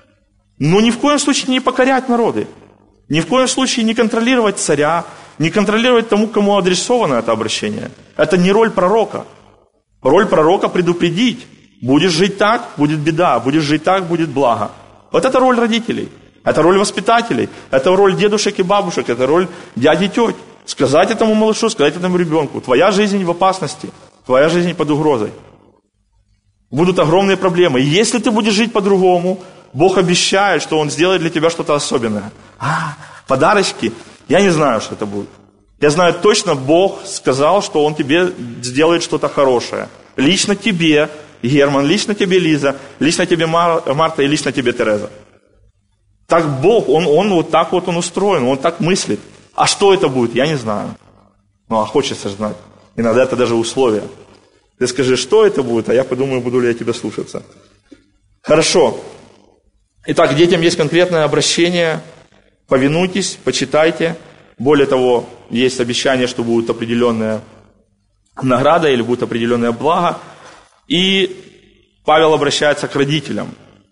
но ни в коем случае не покорять народы. Ни в коем случае не контролировать царя, не контролировать тому, кому адресовано это обращение. Это не роль пророка. Роль пророка предупредить. Будешь жить так, будет беда. Будешь жить так, будет благо. Вот это роль родителей. Это роль воспитателей. Это роль дедушек и бабушек. Это роль дяди и теть. Сказать этому малышу, сказать этому ребенку: твоя жизнь в опасности. Твоя жизнь под угрозой. Будут огромные проблемы. И если ты будешь жить по-другому, Бог обещает, что Он сделает для тебя что-то особенное. А, подарочки? Я не знаю, что это будет. Я знаю точно, Бог сказал, что Он тебе сделает что-то хорошее. Лично тебе, Герман, лично тебе, Лиза, лично тебе, Мар- Марта и лично тебе, Тереза. Так Бог, он, он вот так вот Он устроен, Он так мыслит. А что это будет, я не знаю. Ну, а хочется знать. Иногда это даже условие. Ты скажи, что это будет, а я подумаю, буду ли я тебя слушаться. Хорошо. Итак, детям есть конкретное обращение. Повинуйтесь, почитайте. Более того, есть обещание, что будет определенная награда или будет определенное благо. И Павел обращается к родителям.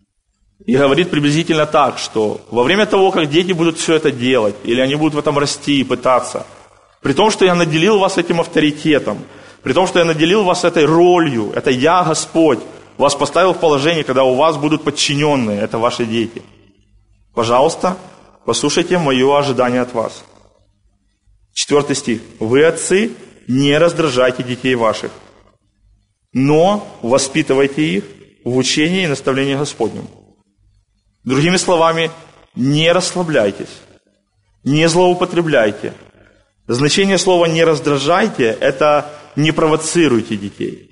И говорит приблизительно так, что во время того, как дети будут все это делать, или они будут в этом расти и пытаться, при том, что я наделил вас этим авторитетом, при том, что я наделил вас этой ролью, это я, Господь, вас поставил в положение, когда у вас будут подчиненные, это ваши дети. Пожалуйста, послушайте мое ожидание от вас. Четвертый стих. Вы, отцы, не раздражайте детей ваших, но воспитывайте их в учении и наставлении Господнем. Другими словами, не расслабляйтесь, не злоупотребляйте. Значение слова «не раздражайте» – это не провоцируйте детей.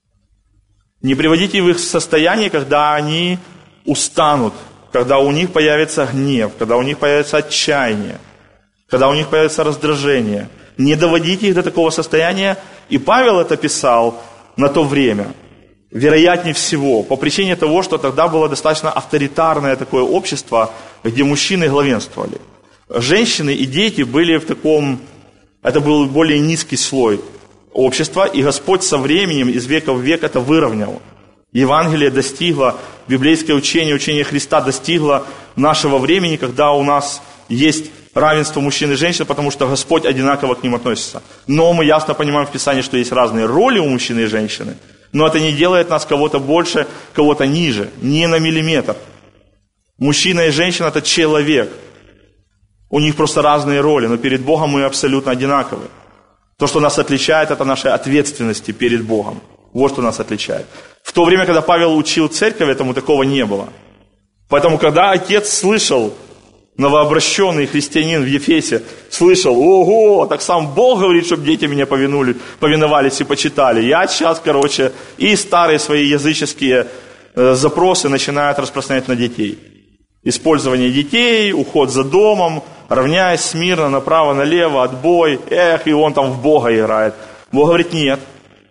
Не приводите их в состояние, когда они устанут, когда у них появится гнев, когда у них появится отчаяние, когда у них появится раздражение. Не доводите их до такого состояния. И Павел это писал на то время, вероятнее всего, по причине того, что тогда было достаточно авторитарное такое общество, где мужчины главенствовали. Женщины и дети были в таком, это был более низкий слой общества, и Господь со временем, из века в век это выровнял. Евангелие достигло, библейское учение, учение Христа достигло нашего времени, когда у нас есть равенство мужчин и женщин, потому что Господь одинаково к ним относится. Но мы ясно понимаем в Писании, что есть разные роли у мужчины и женщины, но это не делает нас кого-то больше, кого-то ниже, не на миллиметр. Мужчина и женщина – это человек. У них просто разные роли, но перед Богом мы абсолютно одинаковы. То, что нас отличает, это наши ответственности перед Богом. Вот что нас отличает. В то время, когда Павел учил церковь, этому такого не было. Поэтому, когда отец слышал, новообращенный христианин в Ефесе, слышал: ого, так сам Бог говорит, чтобы дети меня повинули, повиновались и почитали. Я сейчас, короче, и старые свои языческие э, запросы начинают распространять на детей. Использование детей, уход за домом, равняясь смирно направо-налево, отбой. Эх, и он там в Бога играет. Бог говорит: нет,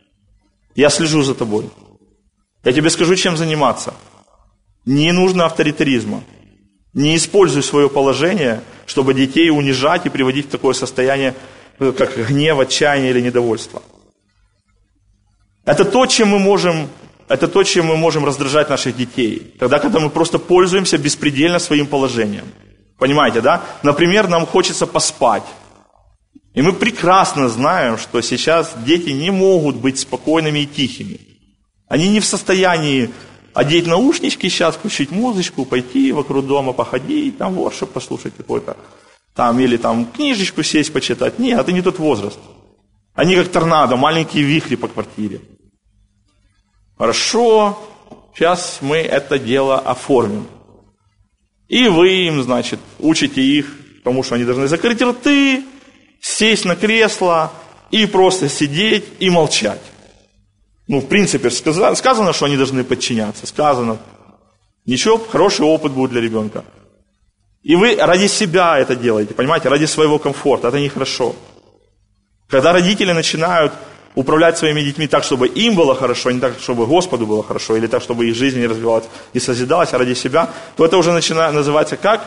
я слежу за тобой. Я тебе скажу, чем заниматься. Не нужно авторитаризма. Не используй свое положение, чтобы детей унижать и приводить в такое состояние, как гнев, отчаяние или недовольство. Это то, чем мы можем, это то, чем мы можем раздражать наших детей. Тогда, когда мы просто пользуемся беспредельно своим положением. Понимаете, да? Например, нам хочется поспать. И мы прекрасно знаем, что сейчас дети не могут быть спокойными и тихими. Они не в состоянии одеть наушнички, сейчас включить музычку, пойти вокруг дома походить, там воршип послушать какой-то, там, или там книжечку сесть почитать. Нет, это не тот возраст. Они как торнадо, маленькие вихри по квартире. Хорошо, сейчас мы это дело оформим. И вы им, значит, учите их, потому что они должны закрыть рты, сесть на кресло и просто сидеть и молчать. Ну, в принципе, сказано, что они должны подчиняться, сказано. Ничего, хороший опыт будет для ребенка. И вы ради себя это делаете, понимаете, ради своего комфорта, это нехорошо. Когда родители начинают управлять своими детьми так, чтобы им было хорошо, а не так, чтобы Господу было хорошо, или так, чтобы их жизнь не развивалась и созидалась, а ради себя, то это уже начинает называться как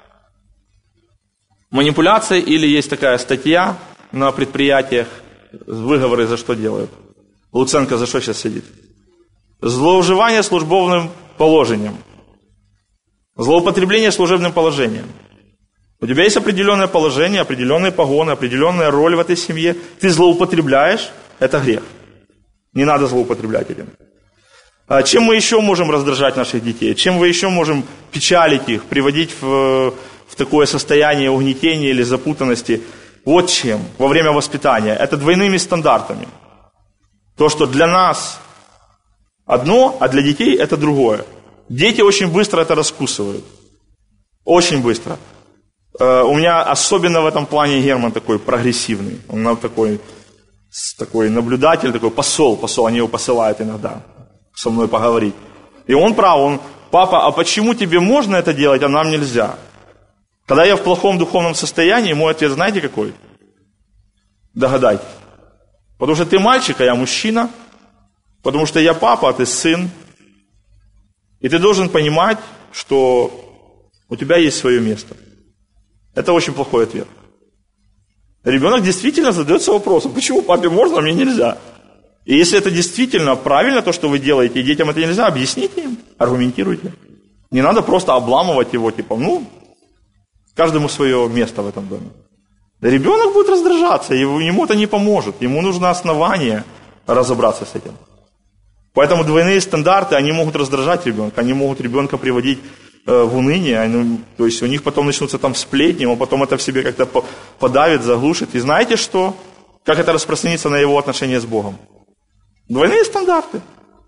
манипуляция, или есть такая статья на предприятиях, выговоры за что делают. Луценко за что сейчас сидит? Злоуживание службовным положением. Злоупотребление служебным положением. У тебя есть определенное положение, определенные погоны, определенная роль в этой семье. Ты злоупотребляешь, это грех. Не надо злоупотреблять этим. А чем мы еще можем раздражать наших детей? Чем мы еще можем печалить их, приводить в, в такое состояние угнетения или запутанности? Вот чем во время воспитания. Это двойными стандартами. То, что для нас одно, а для детей это другое. Дети очень быстро это раскусывают. Очень быстро. У меня особенно в этом плане Герман такой прогрессивный. Он такой, такой наблюдатель, такой посол, посол. Они его посылают иногда со мной поговорить. И он прав, он: папа, а почему тебе можно это делать, а нам нельзя? Когда я в плохом духовном состоянии, мой ответ знаете какой? Догадайтесь. Потому что ты мальчик, а я мужчина. Потому что я папа, а ты сын. И ты должен понимать, что у тебя есть свое место. Это очень плохой ответ. Ребенок действительно задается вопросом: почему папе можно, а мне нельзя? И если это действительно правильно, то, что вы делаете, и детям это нельзя, объясните им, аргументируйте. Не надо просто обламывать его, типа, ну, каждому свое место в этом доме. Ребенок будет раздражаться, ему это не поможет. Ему нужно основание разобраться с этим. Поэтому двойные стандарты, они могут раздражать ребенка, они могут ребенка приводить э, в уныние, они, то есть у них потом начнутся там сплетни, он потом это в себе как-то подавит, заглушит. И знаете что? Как это распространится на его отношения с Богом? Двойные стандарты.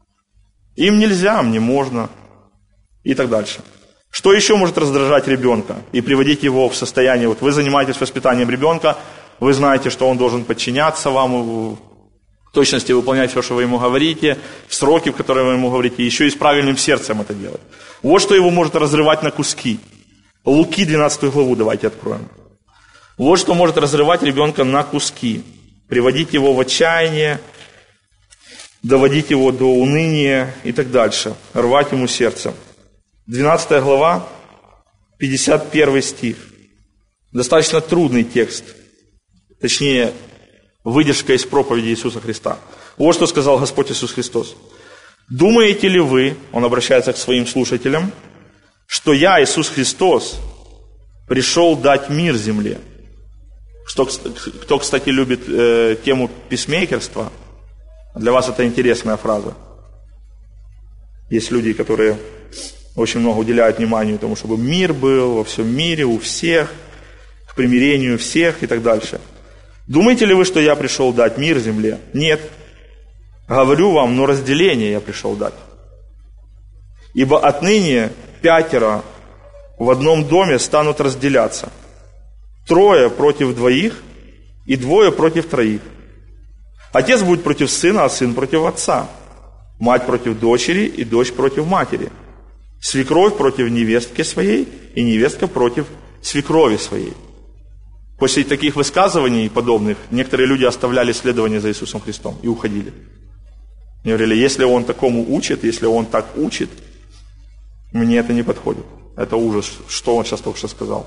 Им нельзя, мне можно. И так дальше. Что еще может раздражать ребенка и приводить его в состояние, вот вы занимаетесь воспитанием ребенка, вы знаете, что он должен подчиняться вам, в точности выполнять все, что вы ему говорите, в сроки, в которые вы ему говорите, еще и с правильным сердцем это делать. Вот что его может разрывать на куски. Луки двенадцатую главу давайте откроем. Вот что может разрывать ребенка на куски, приводить его в отчаяние, доводить его до уныния и так дальше, рвать ему сердце. двенадцатая глава, пятьдесят первый стих. Достаточно трудный текст. Точнее, выдержка из проповеди Иисуса Христа. Вот что сказал Господь Иисус Христос. «Думаете ли вы, — он обращается к своим слушателям, — что я, Иисус Христос, пришел дать мир земле?» Кто, кто кстати, любит э, тему писмейкерства, для вас это интересная фраза. Есть люди, которые очень много уделяют вниманию тому, чтобы мир был во всем мире, у всех, к примирению всех и так дальше. Думаете ли вы, что я пришел дать мир земле? Нет. Говорю вам, но разделение я пришел дать. Ибо отныне пятеро в одном доме станут разделяться. Трое против двоих и двое против троих. Отец будет против сына, а сын против отца. Мать против дочери и дочь против матери. Свекровь против невестки своей и невестка против свекрови своей. После таких высказываний подобных некоторые люди оставляли следование за Иисусом Христом и уходили. Они говорили: если он такому учит, если он так учит, мне это не подходит. Это ужас, что он сейчас только что сказал.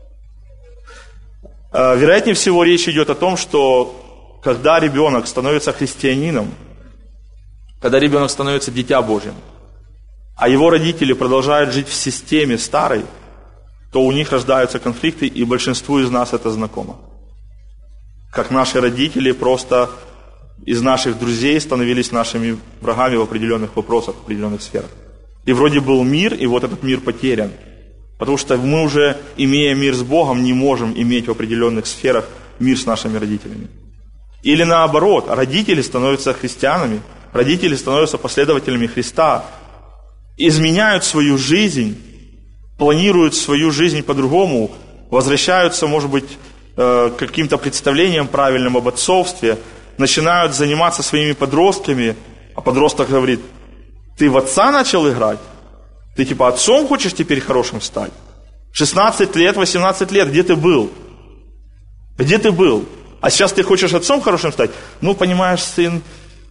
Вероятнее всего речь идет о том, что когда ребенок становится христианином, когда ребенок становится дитя Божьим, а его родители продолжают жить в системе старой, то у них рождаются конфликты, и большинству из нас это знакомо. Как наши родители просто из наших друзей становились нашими врагами в определенных вопросах, в определенных сферах. И вроде был мир, и вот этот мир потерян. Потому что мы уже, имея мир с Богом, не можем иметь в определенных сферах мир с нашими родителями. Или наоборот, родители становятся христианами, родители становятся последователями Христа, изменяют свою жизнь, планируют свою жизнь по-другому, возвращаются, может быть, к каким-то представлениям правильным об отцовстве, начинают заниматься своими подростками, а подросток говорит: ты в отца начал играть? Ты типа отцом хочешь теперь хорошим стать? шестнадцать лет, восемнадцать лет, где ты был? Где ты был? А сейчас ты хочешь отцом хорошим стать? Ну, понимаешь, сын,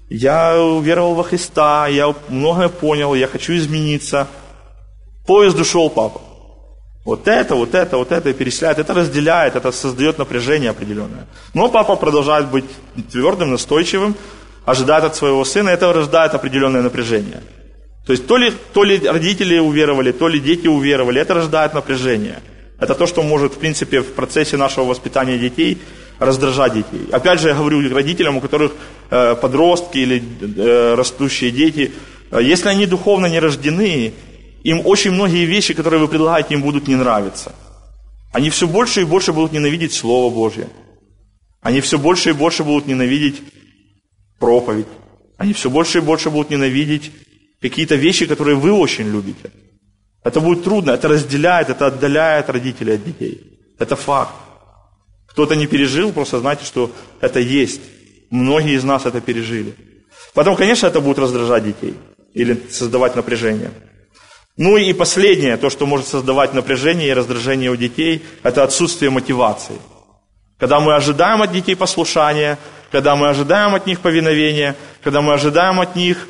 я уверовал во Христа, я многое понял, я хочу измениться. Поезд ушел, папа. Вот это, вот это, вот это и перечисляет. Это разделяет, это создает напряжение определенное. Но папа продолжает быть твердым, настойчивым, ожидает от своего сына, это рождает определенное напряжение. То есть то ли, то ли родители уверовали, то ли дети уверовали, это рождает напряжение. Это то, что может, в принципе, в процессе нашего воспитания детей раздражать детей. Опять же, я говорю родителям, у которых э, подростки или э, растущие дети, э, если они духовно не рождены, им очень многие вещи, которые вы предлагаете, им будут не нравиться. Они все больше и больше будут ненавидеть Слово Божье. Они все больше и больше будут ненавидеть проповедь. Они все больше и больше будут ненавидеть какие-то вещи, которые вы очень любите. Это будет трудно, это разделяет, это отдаляет родителей от детей. Это факт. Кто-то не пережил, просто знайте, что это есть. Многие из нас это пережили. Потом, конечно, это будет раздражать детей или создавать напряжение. Ну и последнее, то, что может создавать напряжение и раздражение у детей, это отсутствие мотивации. Когда мы ожидаем от детей послушания, когда мы ожидаем от них повиновения, когда мы ожидаем от них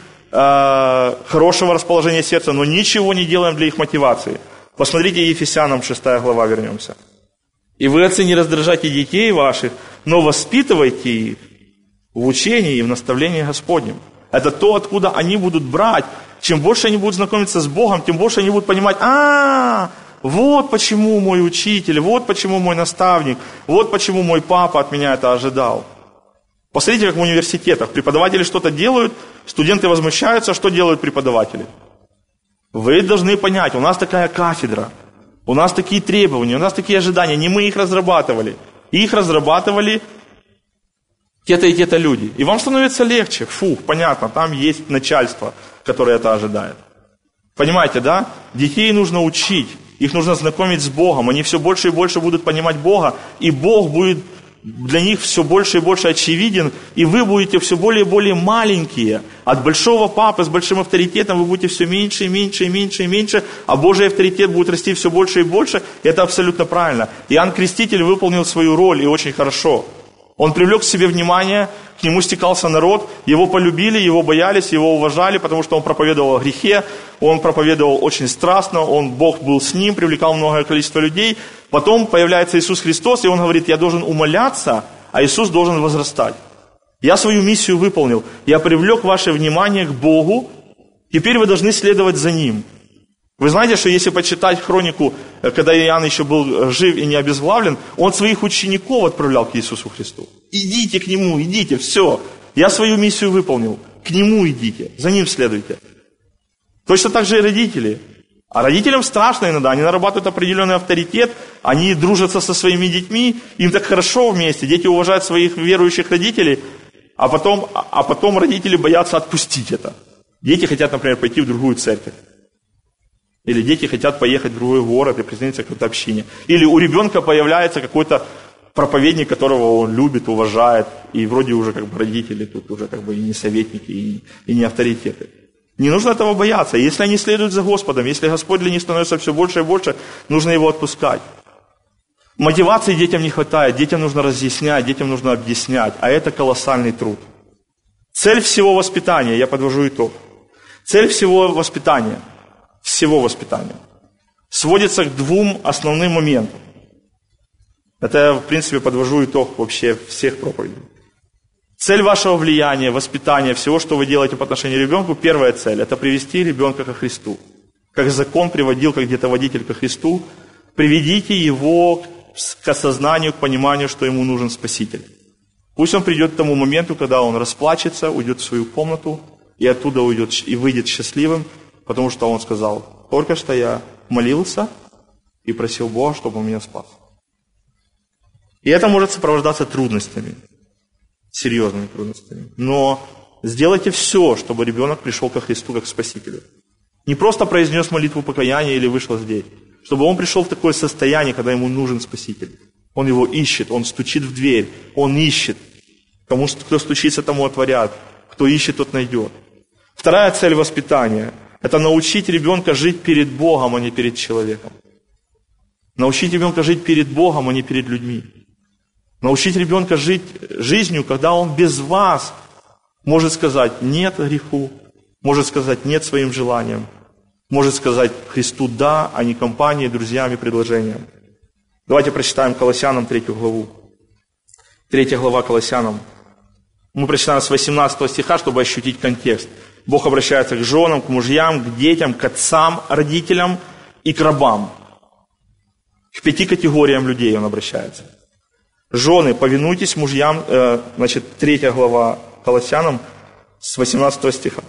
э, хорошего расположения сердца, но ничего не делаем для их мотивации. Посмотрите, Ефесянам шестая глава, вернемся. «И вы, отцы, не раздражайте детей ваших, но воспитывайте их в учении и в наставлении Господнем». Это то, откуда они будут брать. Чем больше они будут знакомиться с Богом, тем больше они будут понимать: а, вот почему мой учитель, вот почему мой наставник, вот почему мой папа от меня это ожидал. Посмотрите, как в университетах. Преподаватели что-то делают, студенты возмущаются, что делают преподаватели? Вы должны понять, у нас такая кафедра, у нас такие требования, у нас такие ожидания, не мы их разрабатывали. Их разрабатывали те-то и те-то люди. И вам становится легче. Фух, понятно, там есть начальство, которое это ожидает. Понимаете, да? Детей нужно учить, их нужно знакомить с Богом. Они все больше и больше будут понимать Бога, и Бог будет для них все больше и больше очевиден, и вы будете все более и более маленькие. От большого папы с большим авторитетом вы будете все меньше и меньше и меньше и меньше, а Божий авторитет будет расти все больше и больше. И это абсолютно правильно. Иоанн Креститель выполнил свою роль, и очень хорошо. Он привлек к себе внимание, к нему стекался народ, его полюбили, его боялись, его уважали, потому что он проповедовал о грехе, он проповедовал очень страстно, он, Бог был с ним, привлекал многое количество людей. Потом появляется Иисус Христос, и он говорит: я должен умоляться, а Иисус должен возрастать. Я свою миссию выполнил, я привлек ваше внимание к Богу, теперь вы должны следовать за Ним. Вы знаете, что если почитать хронику, когда Иоанн еще был жив и не обезглавлен, он своих учеников отправлял к Иисусу Христу. Идите к Нему, идите, все. Я свою миссию выполнил. К Нему идите, за Ним следуйте. Точно так же и родители. А родителям страшно иногда, они нарабатывают определенный авторитет, они дружатся со своими детьми, им так хорошо вместе, дети уважают своих верующих родителей, а потом, а потом родители боятся отпустить это. Дети хотят, например, пойти в другую церковь. Или дети хотят поехать в другой город и присоединиться к какой-то общине. Или у ребенка появляется какой-то проповедник, которого он любит, уважает, и вроде уже как бы родители тут уже как бы и не советники, и, и не авторитеты. Не нужно этого бояться. Если они следуют за Господом, если Господь для них становится все больше и больше, нужно его отпускать. Мотивации детям не хватает, детям нужно разъяснять, детям нужно объяснять, а это колоссальный труд. Цель всего воспитания, я подвожу итог. Цель всего воспитания, всего воспитания сводится к двум основным моментам. Это я, в принципе, подвожу итог вообще всех проповедей. Цель вашего влияния, воспитания, всего, что вы делаете по отношению к ребенку, первая цель – это привести ребенка ко Христу. Как закон приводил, как где-то водитель ко Христу, приведите его к осознанию, к пониманию, что ему нужен Спаситель. Пусть он придет к тому моменту, когда он расплачется, уйдет в свою комнату и оттуда уйдет и выйдет счастливым, потому что он сказал: только что я молился и просил Бога, чтобы он меня спас. И это может сопровождаться трудностями, серьезными трудностями. Но сделайте все, чтобы ребенок пришел ко Христу как к Спасителю. Не просто произнес молитву покаяния или вышел здесь. Чтобы он пришел в такое состояние, когда ему нужен Спаситель. Он его ищет, он стучит в дверь, он ищет. Кому, кто стучится, тому отворят. Кто ищет, тот найдет. Вторая цель воспитания – это научить ребенка жить перед Богом, а не перед человеком. Научить ребенка жить перед Богом, а не перед людьми. Научить ребенка жить жизнью, когда он без вас может сказать «нет» греху, может сказать «нет» своим желаниям, может сказать Христу «да», а не компании, друзьям и предложениям. Давайте прочитаем Колоссянам третью главу. Третья глава Колоссянам. Мы прочитаем с восемнадцатого стиха, чтобы ощутить контекст. Бог обращается к женам, к мужьям, к детям, к отцам, родителям и к рабам. К пяти категориям людей он обращается. Жены, повинуйтесь мужьям, э, значит, третья глава Колоссянам с восемнадцатого стиха.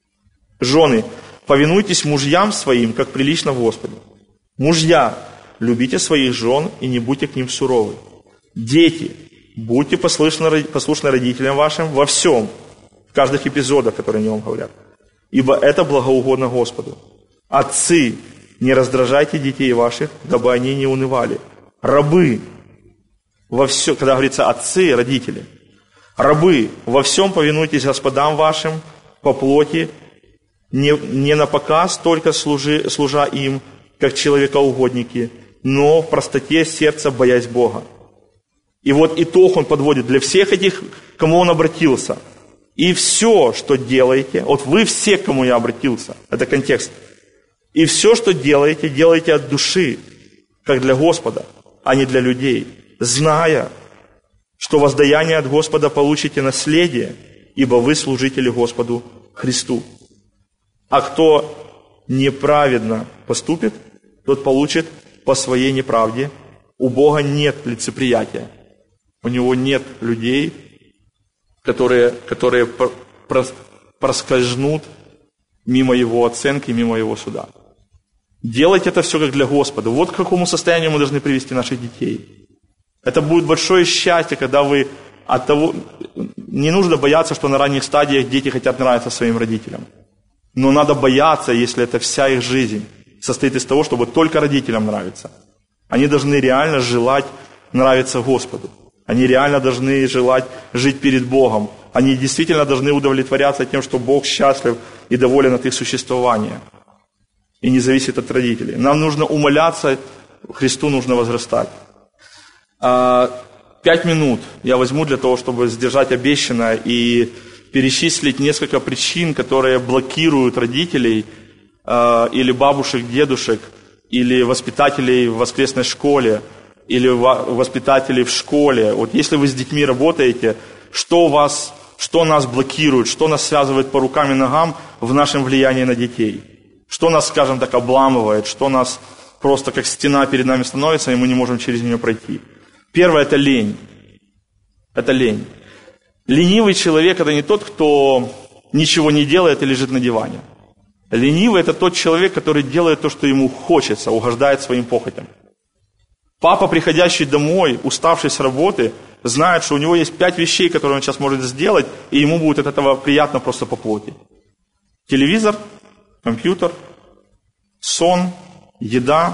Жены, повинуйтесь мужьям своим, как прилично в Господе. Мужья, любите своих жен и не будьте к ним суровы. Дети, будьте послушны, послушны родителям вашим во всем, в каждых эпизодах, которые они вам говорят. Ибо это благоугодно Господу. Отцы, не раздражайте детей ваших, дабы они не унывали. Рабы, во всем, когда говорится отцы, родители. Рабы, во всем повинуйтесь господам вашим по плоти, не, не на показ только служи, служа им, как человекоугодники, но в простоте сердца, боясь Бога. И вот итог он подводит для всех этих, кому он обратился. И все, что делаете, вот вы все, к кому я обратился, это контекст. И все, что делаете, делаете от души, как для Господа, а не для людей, зная, что воздаяние от Господа получите наследие, ибо вы служители Господу Христу. А кто неправедно поступит, тот получит по своей неправде. У Бога нет лицеприятия. У Него нет людей, которые, которые проскользнут мимо Его оценки, мимо Его суда. Делать это все как для Господа. Вот к какому состоянию мы должны привести наших детей. Это будет большое счастье, когда вы от того... Не нужно бояться, что на ранних стадиях дети хотят нравиться своим родителям. Но надо бояться, если это вся их жизнь состоит из того, чтобы только родителям нравиться. Они должны реально желать нравиться Господу. Они реально должны желать жить перед Богом. Они действительно должны удовлетворяться тем, что Бог счастлив и доволен от их существования. И не зависит от родителей. Нам нужно умоляться, Христу нужно возрастать. Пять минут я возьму для того, чтобы сдержать обещанное и перечислить несколько причин, которые блокируют родителей или бабушек, дедушек, или воспитателей в воскресной школе, или воспитателей в школе. Вот если вы с детьми работаете, что вас, что нас блокирует, что нас связывает по рукам и ногам в нашем влиянии на детей? Что нас, скажем так, обламывает, что нас просто как стена перед нами становится, и мы не можем через нее пройти? Первое – это лень. Это лень. Ленивый человек – это не тот, кто ничего не делает и лежит на диване. Ленивый – это тот человек, который делает то, что ему хочется, угождает своим похотям. Папа, приходящий домой, уставший с работы, знает, что у него есть пять вещей, которые он сейчас может сделать, и ему будет от этого приятно просто по плоти. Телевизор, компьютер, сон, еда,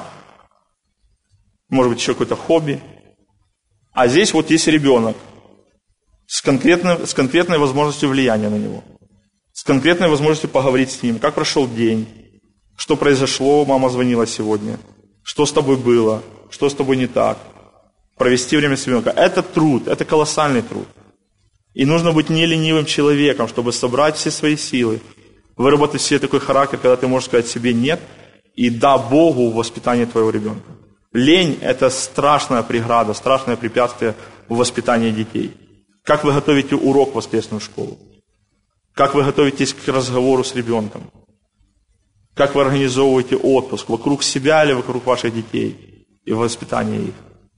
может быть, еще какое-то хобби. А здесь вот есть ребенок с конкретной, с конкретной возможностью влияния на него, с конкретной возможностью поговорить с ним, как прошел день, что произошло, мама звонила сегодня, что с тобой было, что с тобой не так, провести время с ребенком. Это труд, это колоссальный труд. И нужно быть не ленивым человеком, чтобы собрать все свои силы, выработать себе такой характер, когда ты можешь сказать себе «нет» и «да» Богу в воспитании твоего ребенка. Лень – это страшная преграда, страшное препятствие в воспитании детей. Как вы готовите урок в воскресную школу? Как вы готовитесь к разговору с ребенком? Как вы организовываете отпуск? Вокруг себя или вокруг ваших детей и воспитания их?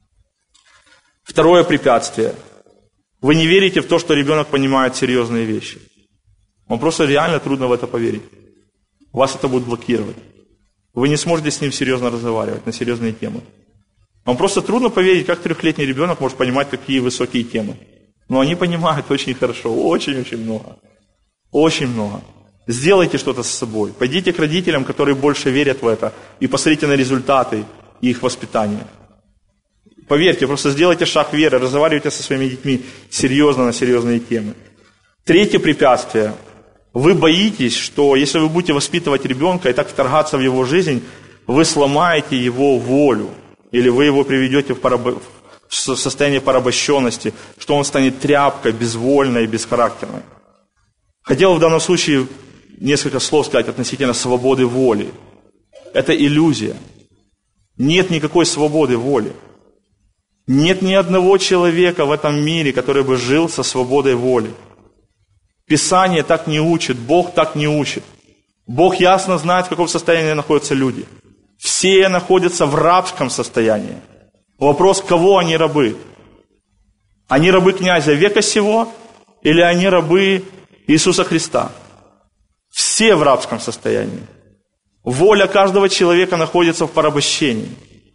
Второе препятствие. Вы не верите в то, что ребенок понимает серьезные вещи. Вам просто реально трудно в это поверить. Вас это будет блокировать. Вы не сможете с ним серьезно разговаривать на серьезные темы. Вам просто трудно поверить, как трехлетний ребенок может понимать такие высокие темы. Но они понимают очень хорошо, очень-очень много. Очень много. Сделайте что-то с собой. Пойдите к родителям, которые больше верят в это, и посмотрите на результаты их воспитания. Поверьте, просто сделайте шаг веры, разговаривайте со своими детьми серьезно на серьезные темы. Третье препятствие. Вы боитесь, что если вы будете воспитывать ребенка и так вторгаться в его жизнь, вы сломаете его волю, или вы его приведете в, пораб... в состояние порабощенности, что он станет тряпкой, безвольной и бесхарактерной. Хотел в данном случае несколько слов сказать относительно свободы воли. Это иллюзия. Нет никакой свободы воли. Нет ни одного человека в этом мире, который бы жил со свободой воли. Писание так не учит, Бог так не учит. Бог ясно знает, в каком состоянии находятся люди. Все находятся в рабском состоянии. Вопрос, кого они рабы? Они рабы князя века сего или они рабы Иисуса Христа? Все в рабском состоянии. Воля каждого человека находится в порабощении.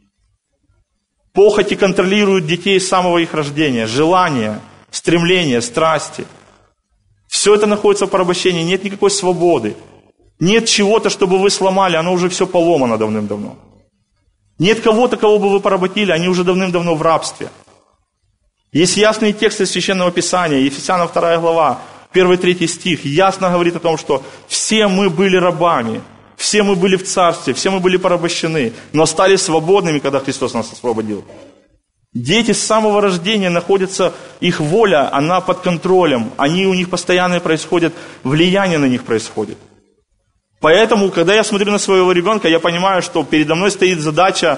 Похоти контролируют детей с самого их рождения. Желания, стремления, страсти. Все это находится в порабощении. Нет никакой свободы. Нет чего-то, чтобы вы сломали. Оно уже все поломано давным-давно. Нет кого-то, кого бы вы поработили. Они уже давным-давно в рабстве. Есть ясные тексты Священного Писания. Ефесянам вторая глава, первый третий стих. Ясно говорит о том, что все мы были рабами. Все мы были в царстве, все мы были порабощены, но стали свободными, когда Христос нас освободил. Дети с самого рождения находятся, их воля, она под контролем. Они, у них постоянно происходит, влияние на них происходит. Поэтому, когда я смотрю на своего ребенка, я понимаю, что передо мной стоит задача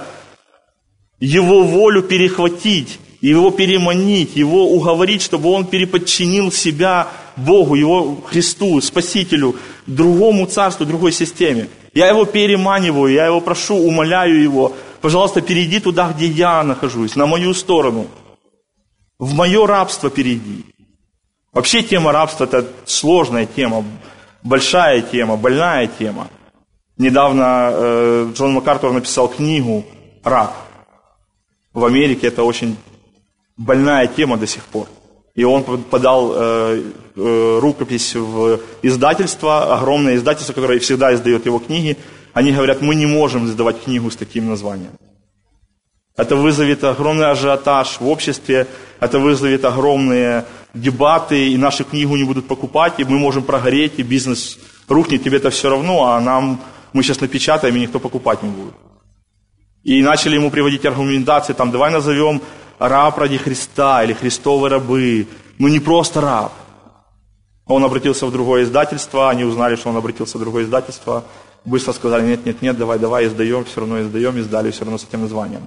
его волю перехватить, его переманить, его уговорить, чтобы он переподчинил себя Богу, его Христу, Спасителю, другому царству, другой системе. Я его переманиваю, я его прошу, умоляю его, пожалуйста, перейди туда, где я нахожусь, на мою сторону. В мое рабство перейди. Вообще тема рабства – это сложная тема, большая тема, больная тема. Недавно э, Джон МакАртур написал книгу «Раб». В Америке это очень больная тема до сих пор. И он подал э, э, рукопись в издательство, огромное издательство, которое всегда издает его книги. Они говорят, мы не можем издавать книгу с таким названием. Это вызовет огромный ажиотаж в обществе, это вызовет огромные дебаты, и нашу книгу не будут покупать, и мы можем прогореть, и бизнес рухнет, тебе это все равно, а нам, мы сейчас напечатаем, и никто покупать не будет. И начали ему приводить аргументации, там, давай назовем раб ради Христа или христовые рабы. Ну не просто раб. Он обратился в другое издательство, они узнали, что он обратился в другое издательство. Быстро сказали, нет, нет, нет, давай, давай, издаем, все равно издаем, издали все равно с этим названием.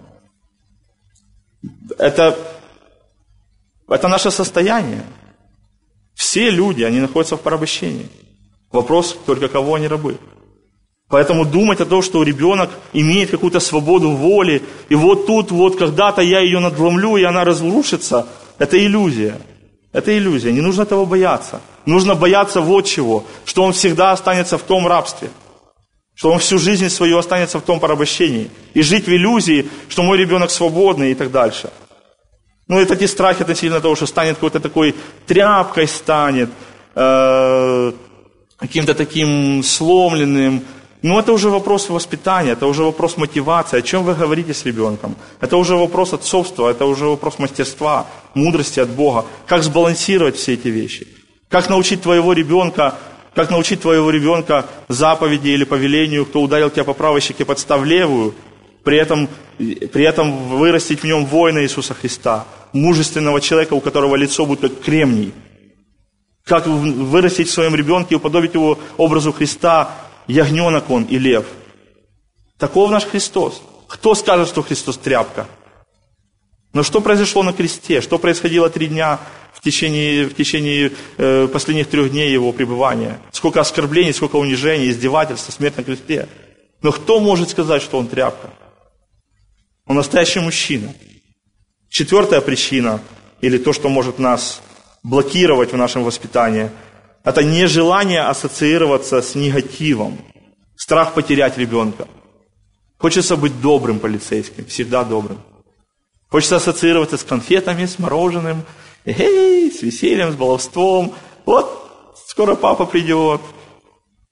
Это, это наше состояние. Все люди, они находятся в порабощении. Вопрос только, кого они рабы. Поэтому думать о том, что ребенок имеет какую-то свободу воли, и вот тут вот когда-то я ее надломлю, и она разрушится, это иллюзия. Это иллюзия, не нужно этого бояться. Нужно бояться вот чего, что он всегда останется в том рабстве, что он всю жизнь свою останется в том порабощении, и жить в иллюзии, что мой ребенок свободный и так дальше. Ну, это те страхи относительно того, что станет какой-то такой тряпкой, станет э, каким-то таким сломленным. Ну, это уже вопрос воспитания, это уже вопрос мотивации, о чем вы говорите с ребенком. Это уже вопрос отцовства, это уже вопрос мастерства, мудрости от Бога. Как сбалансировать все эти вещи? Как научить твоего ребенка, как научить твоего ребенка заповеди или повелению, кто ударил тебя по правой щеке, подстав левую, при этом, при этом вырастить в нем воина Иисуса Христа, мужественного человека, у которого лицо будет как кремний. Как вырастить в своем ребенке и уподобить его образу Христа, ягненок он и лев. Таков наш Христос. Кто скажет, что Христос тряпка? Но что произошло на кресте? Что происходило три дня в течение, в течение э, последних трех дней его пребывания? Сколько оскорблений, сколько унижений, издевательств, смерть на кресте. Но кто может сказать, что он тряпка? Он настоящий мужчина. Четвертая причина, или то, что может нас блокировать в нашем воспитании, это нежелание ассоциироваться с негативом. Страх потерять ребенка. Хочется быть добрым полицейским, всегда добрым. Хочется ассоциироваться с конфетами, с мороженым, эй, с весельем, с баловством. Вот, скоро папа придет.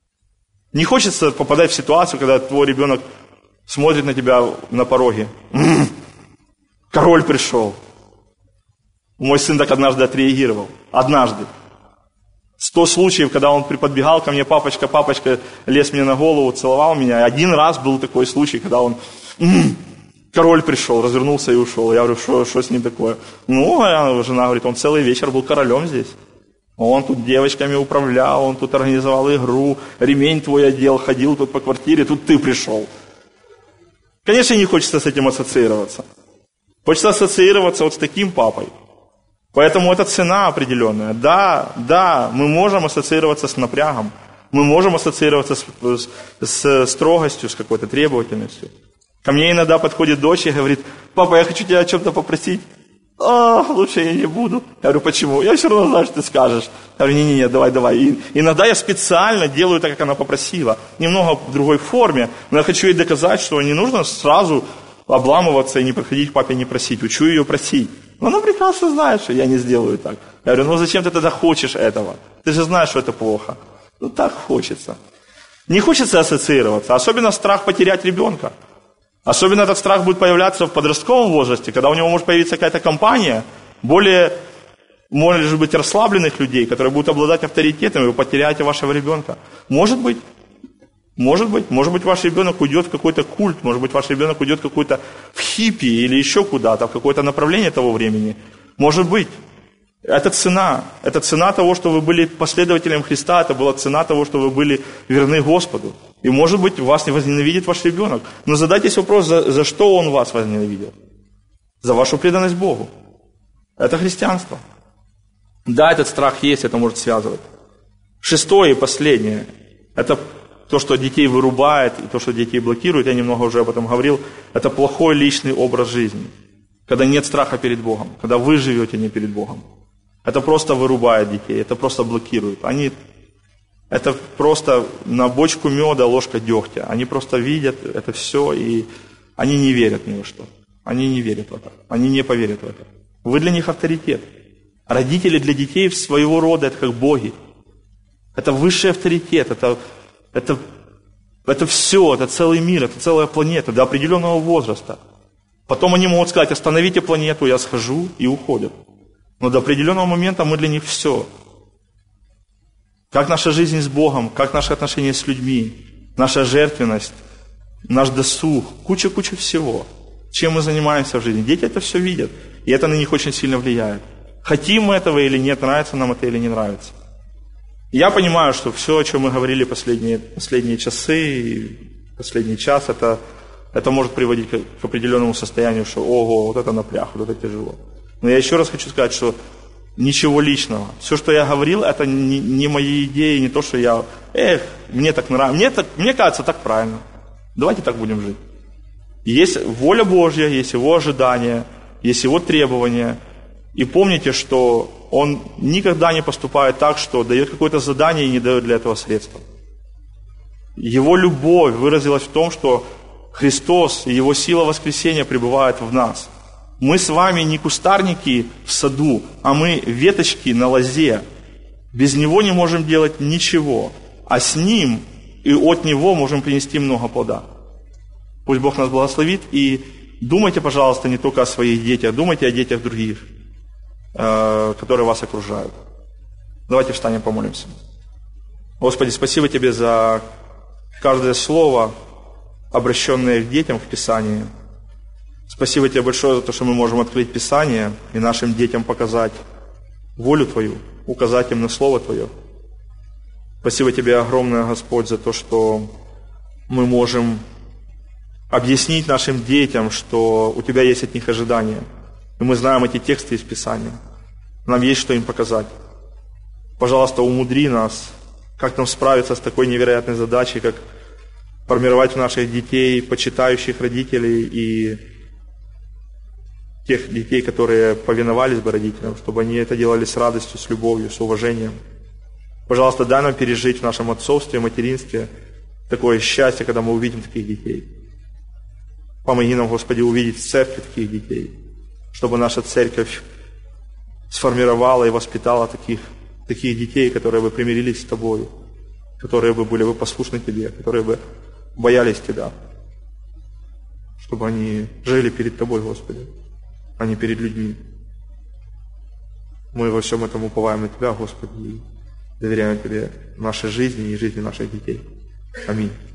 Не хочется попадать в ситуацию, когда твой ребенок смотрит на тебя на пороге. М-м, король пришел. Мой сын так однажды отреагировал. Однажды. Сто случаев, когда он подбегал ко мне, папочка, папочка, лез мне на голову, целовал меня. Один раз был такой случай, когда он, м-м, король пришел, развернулся и ушел. Я говорю, что, что с ним такое? Ну, а жена говорит, он целый вечер был королем здесь. Он тут девочками управлял, он тут организовал игру, ремень твой одел, ходил тут по квартире, тут ты пришел. Конечно, не хочется с этим ассоциироваться. Хочется ассоциироваться вот с таким папой. Поэтому это цена определенная. Да, да, мы можем ассоциироваться с напрягом, мы можем ассоциироваться с, с, с строгостью, с какой-то требовательностью. Ко мне иногда подходит дочь и говорит, папа, я хочу тебя о чем-то попросить. А, лучше я не буду. Я говорю, почему? Я все равно знаю, что ты скажешь. Я говорю, не-не-не, давай, давай. И иногда я специально делаю так, как она попросила. Немного в другой форме, но я хочу ей доказать, что не нужно сразу обламываться и не подходить к папе и не просить. Учу ее просить. Но она прекрасно знает, что я не сделаю так. Я говорю, ну зачем ты тогда хочешь этого? Ты же знаешь, что это плохо. Ну так хочется. Не хочется ассоциироваться. Особенно страх потерять ребенка. Особенно этот страх будет появляться в подростковом возрасте, когда у него может появиться какая-то компания, более, может быть, расслабленных людей, которые будут обладать авторитетом, и вы потеряете вашего ребенка. Может быть. Может быть. Может быть, ваш ребенок уйдет в какой-то культ, может быть, ваш ребенок уйдет в какой-то в хиппи или еще куда-то, в какое-то направление того времени. Может быть. Это цена. Это цена того, что вы были последователем Христа, это была цена того, что вы были верны Господу. И может быть, вас не возненавидит ваш ребенок. Но задайтесь вопрос, за, за что он вас возненавидел? За вашу преданность Богу. Это христианство. Да, этот страх есть, это может связывать. Шестое и последнее. Это то, что детей вырубает, и то, что детей блокирует, я немного уже об этом говорил. Это плохой личный образ жизни. Когда нет страха перед Богом. Когда вы живете не перед Богом. Это просто вырубает детей, это просто блокирует. Они, это просто на бочку меда ложка дегтя. Они просто видят это все, и они не верят ни во что. Они не верят в это. Они не поверят в это. Вы для них авторитет. Родители для детей своего рода, это как боги. Это высший авторитет, это, это, это все, это целый мир, это целая планета до определенного возраста. Потом они могут сказать, остановите планету, я схожу, и уходят. Но до определенного момента мы для них все. Как наша жизнь с Богом, как наши отношения с людьми, наша жертвенность, наш досуг, куча-куча всего. Чем мы занимаемся в жизни. Дети это все видят, и это на них очень сильно влияет. Хотим мы этого или нет, нравится нам это или не нравится. И я понимаю, что все, о чем мы говорили последние, последние часы, последний час, это, это может приводить к, к определенному состоянию, что ого, вот это напряг, вот это тяжело. Но я еще раз хочу сказать, что ничего личного. Все, что я говорил, это не, не мои идеи, не то, что я... Эх, мне так нравится. Мне, так, мне кажется, так правильно. Давайте так будем жить. Есть воля Божья, есть Его ожидания, есть Его требования. И помните, что Он никогда не поступает так, что дает какое-то задание и не дает для этого средства. Его любовь выразилась в том, что Христос и Его сила воскресения пребывает в нас. Мы с вами не кустарники в саду, а мы веточки на лозе. Без Него не можем делать ничего, а с Ним и от Него можем принести много плода. Пусть Бог нас благословит, и думайте, пожалуйста, не только о своих детях, думайте о детях других, которые вас окружают. Давайте встанем, помолимся. Господи, спасибо Тебе за каждое слово, обращенное к детям в Писании. Спасибо Тебе большое за то, что мы можем открыть Писание и нашим детям показать волю Твою, указать им на Слово Твое. Спасибо Тебе огромное, Господь, за то, что мы можем объяснить нашим детям, что у Тебя есть от них ожидания. И мы знаем эти тексты из Писания. Нам есть что им показать. Пожалуйста, умудри нас, как нам справиться с такой невероятной задачей, как формировать в наших детей почитающих родителей и тех детей, которые повиновались бы родителям, чтобы они это делали с радостью, с любовью, с уважением. Пожалуйста, дай нам пережить в нашем отцовстве, материнстве такое счастье, когда мы увидим таких детей. Помоги нам, Господи, увидеть в церкви таких детей, чтобы наша церковь сформировала и воспитала таких, таких детей, которые бы примирились с Тобою, которые бы были бы послушны Тебе, которые бы боялись Тебя, чтобы они жили перед Тобой, Господи, а не перед людьми. Мы во всем этом уповаем на Тебя, Господи, и доверяем Тебе нашей жизни и жизни наших детей. Аминь.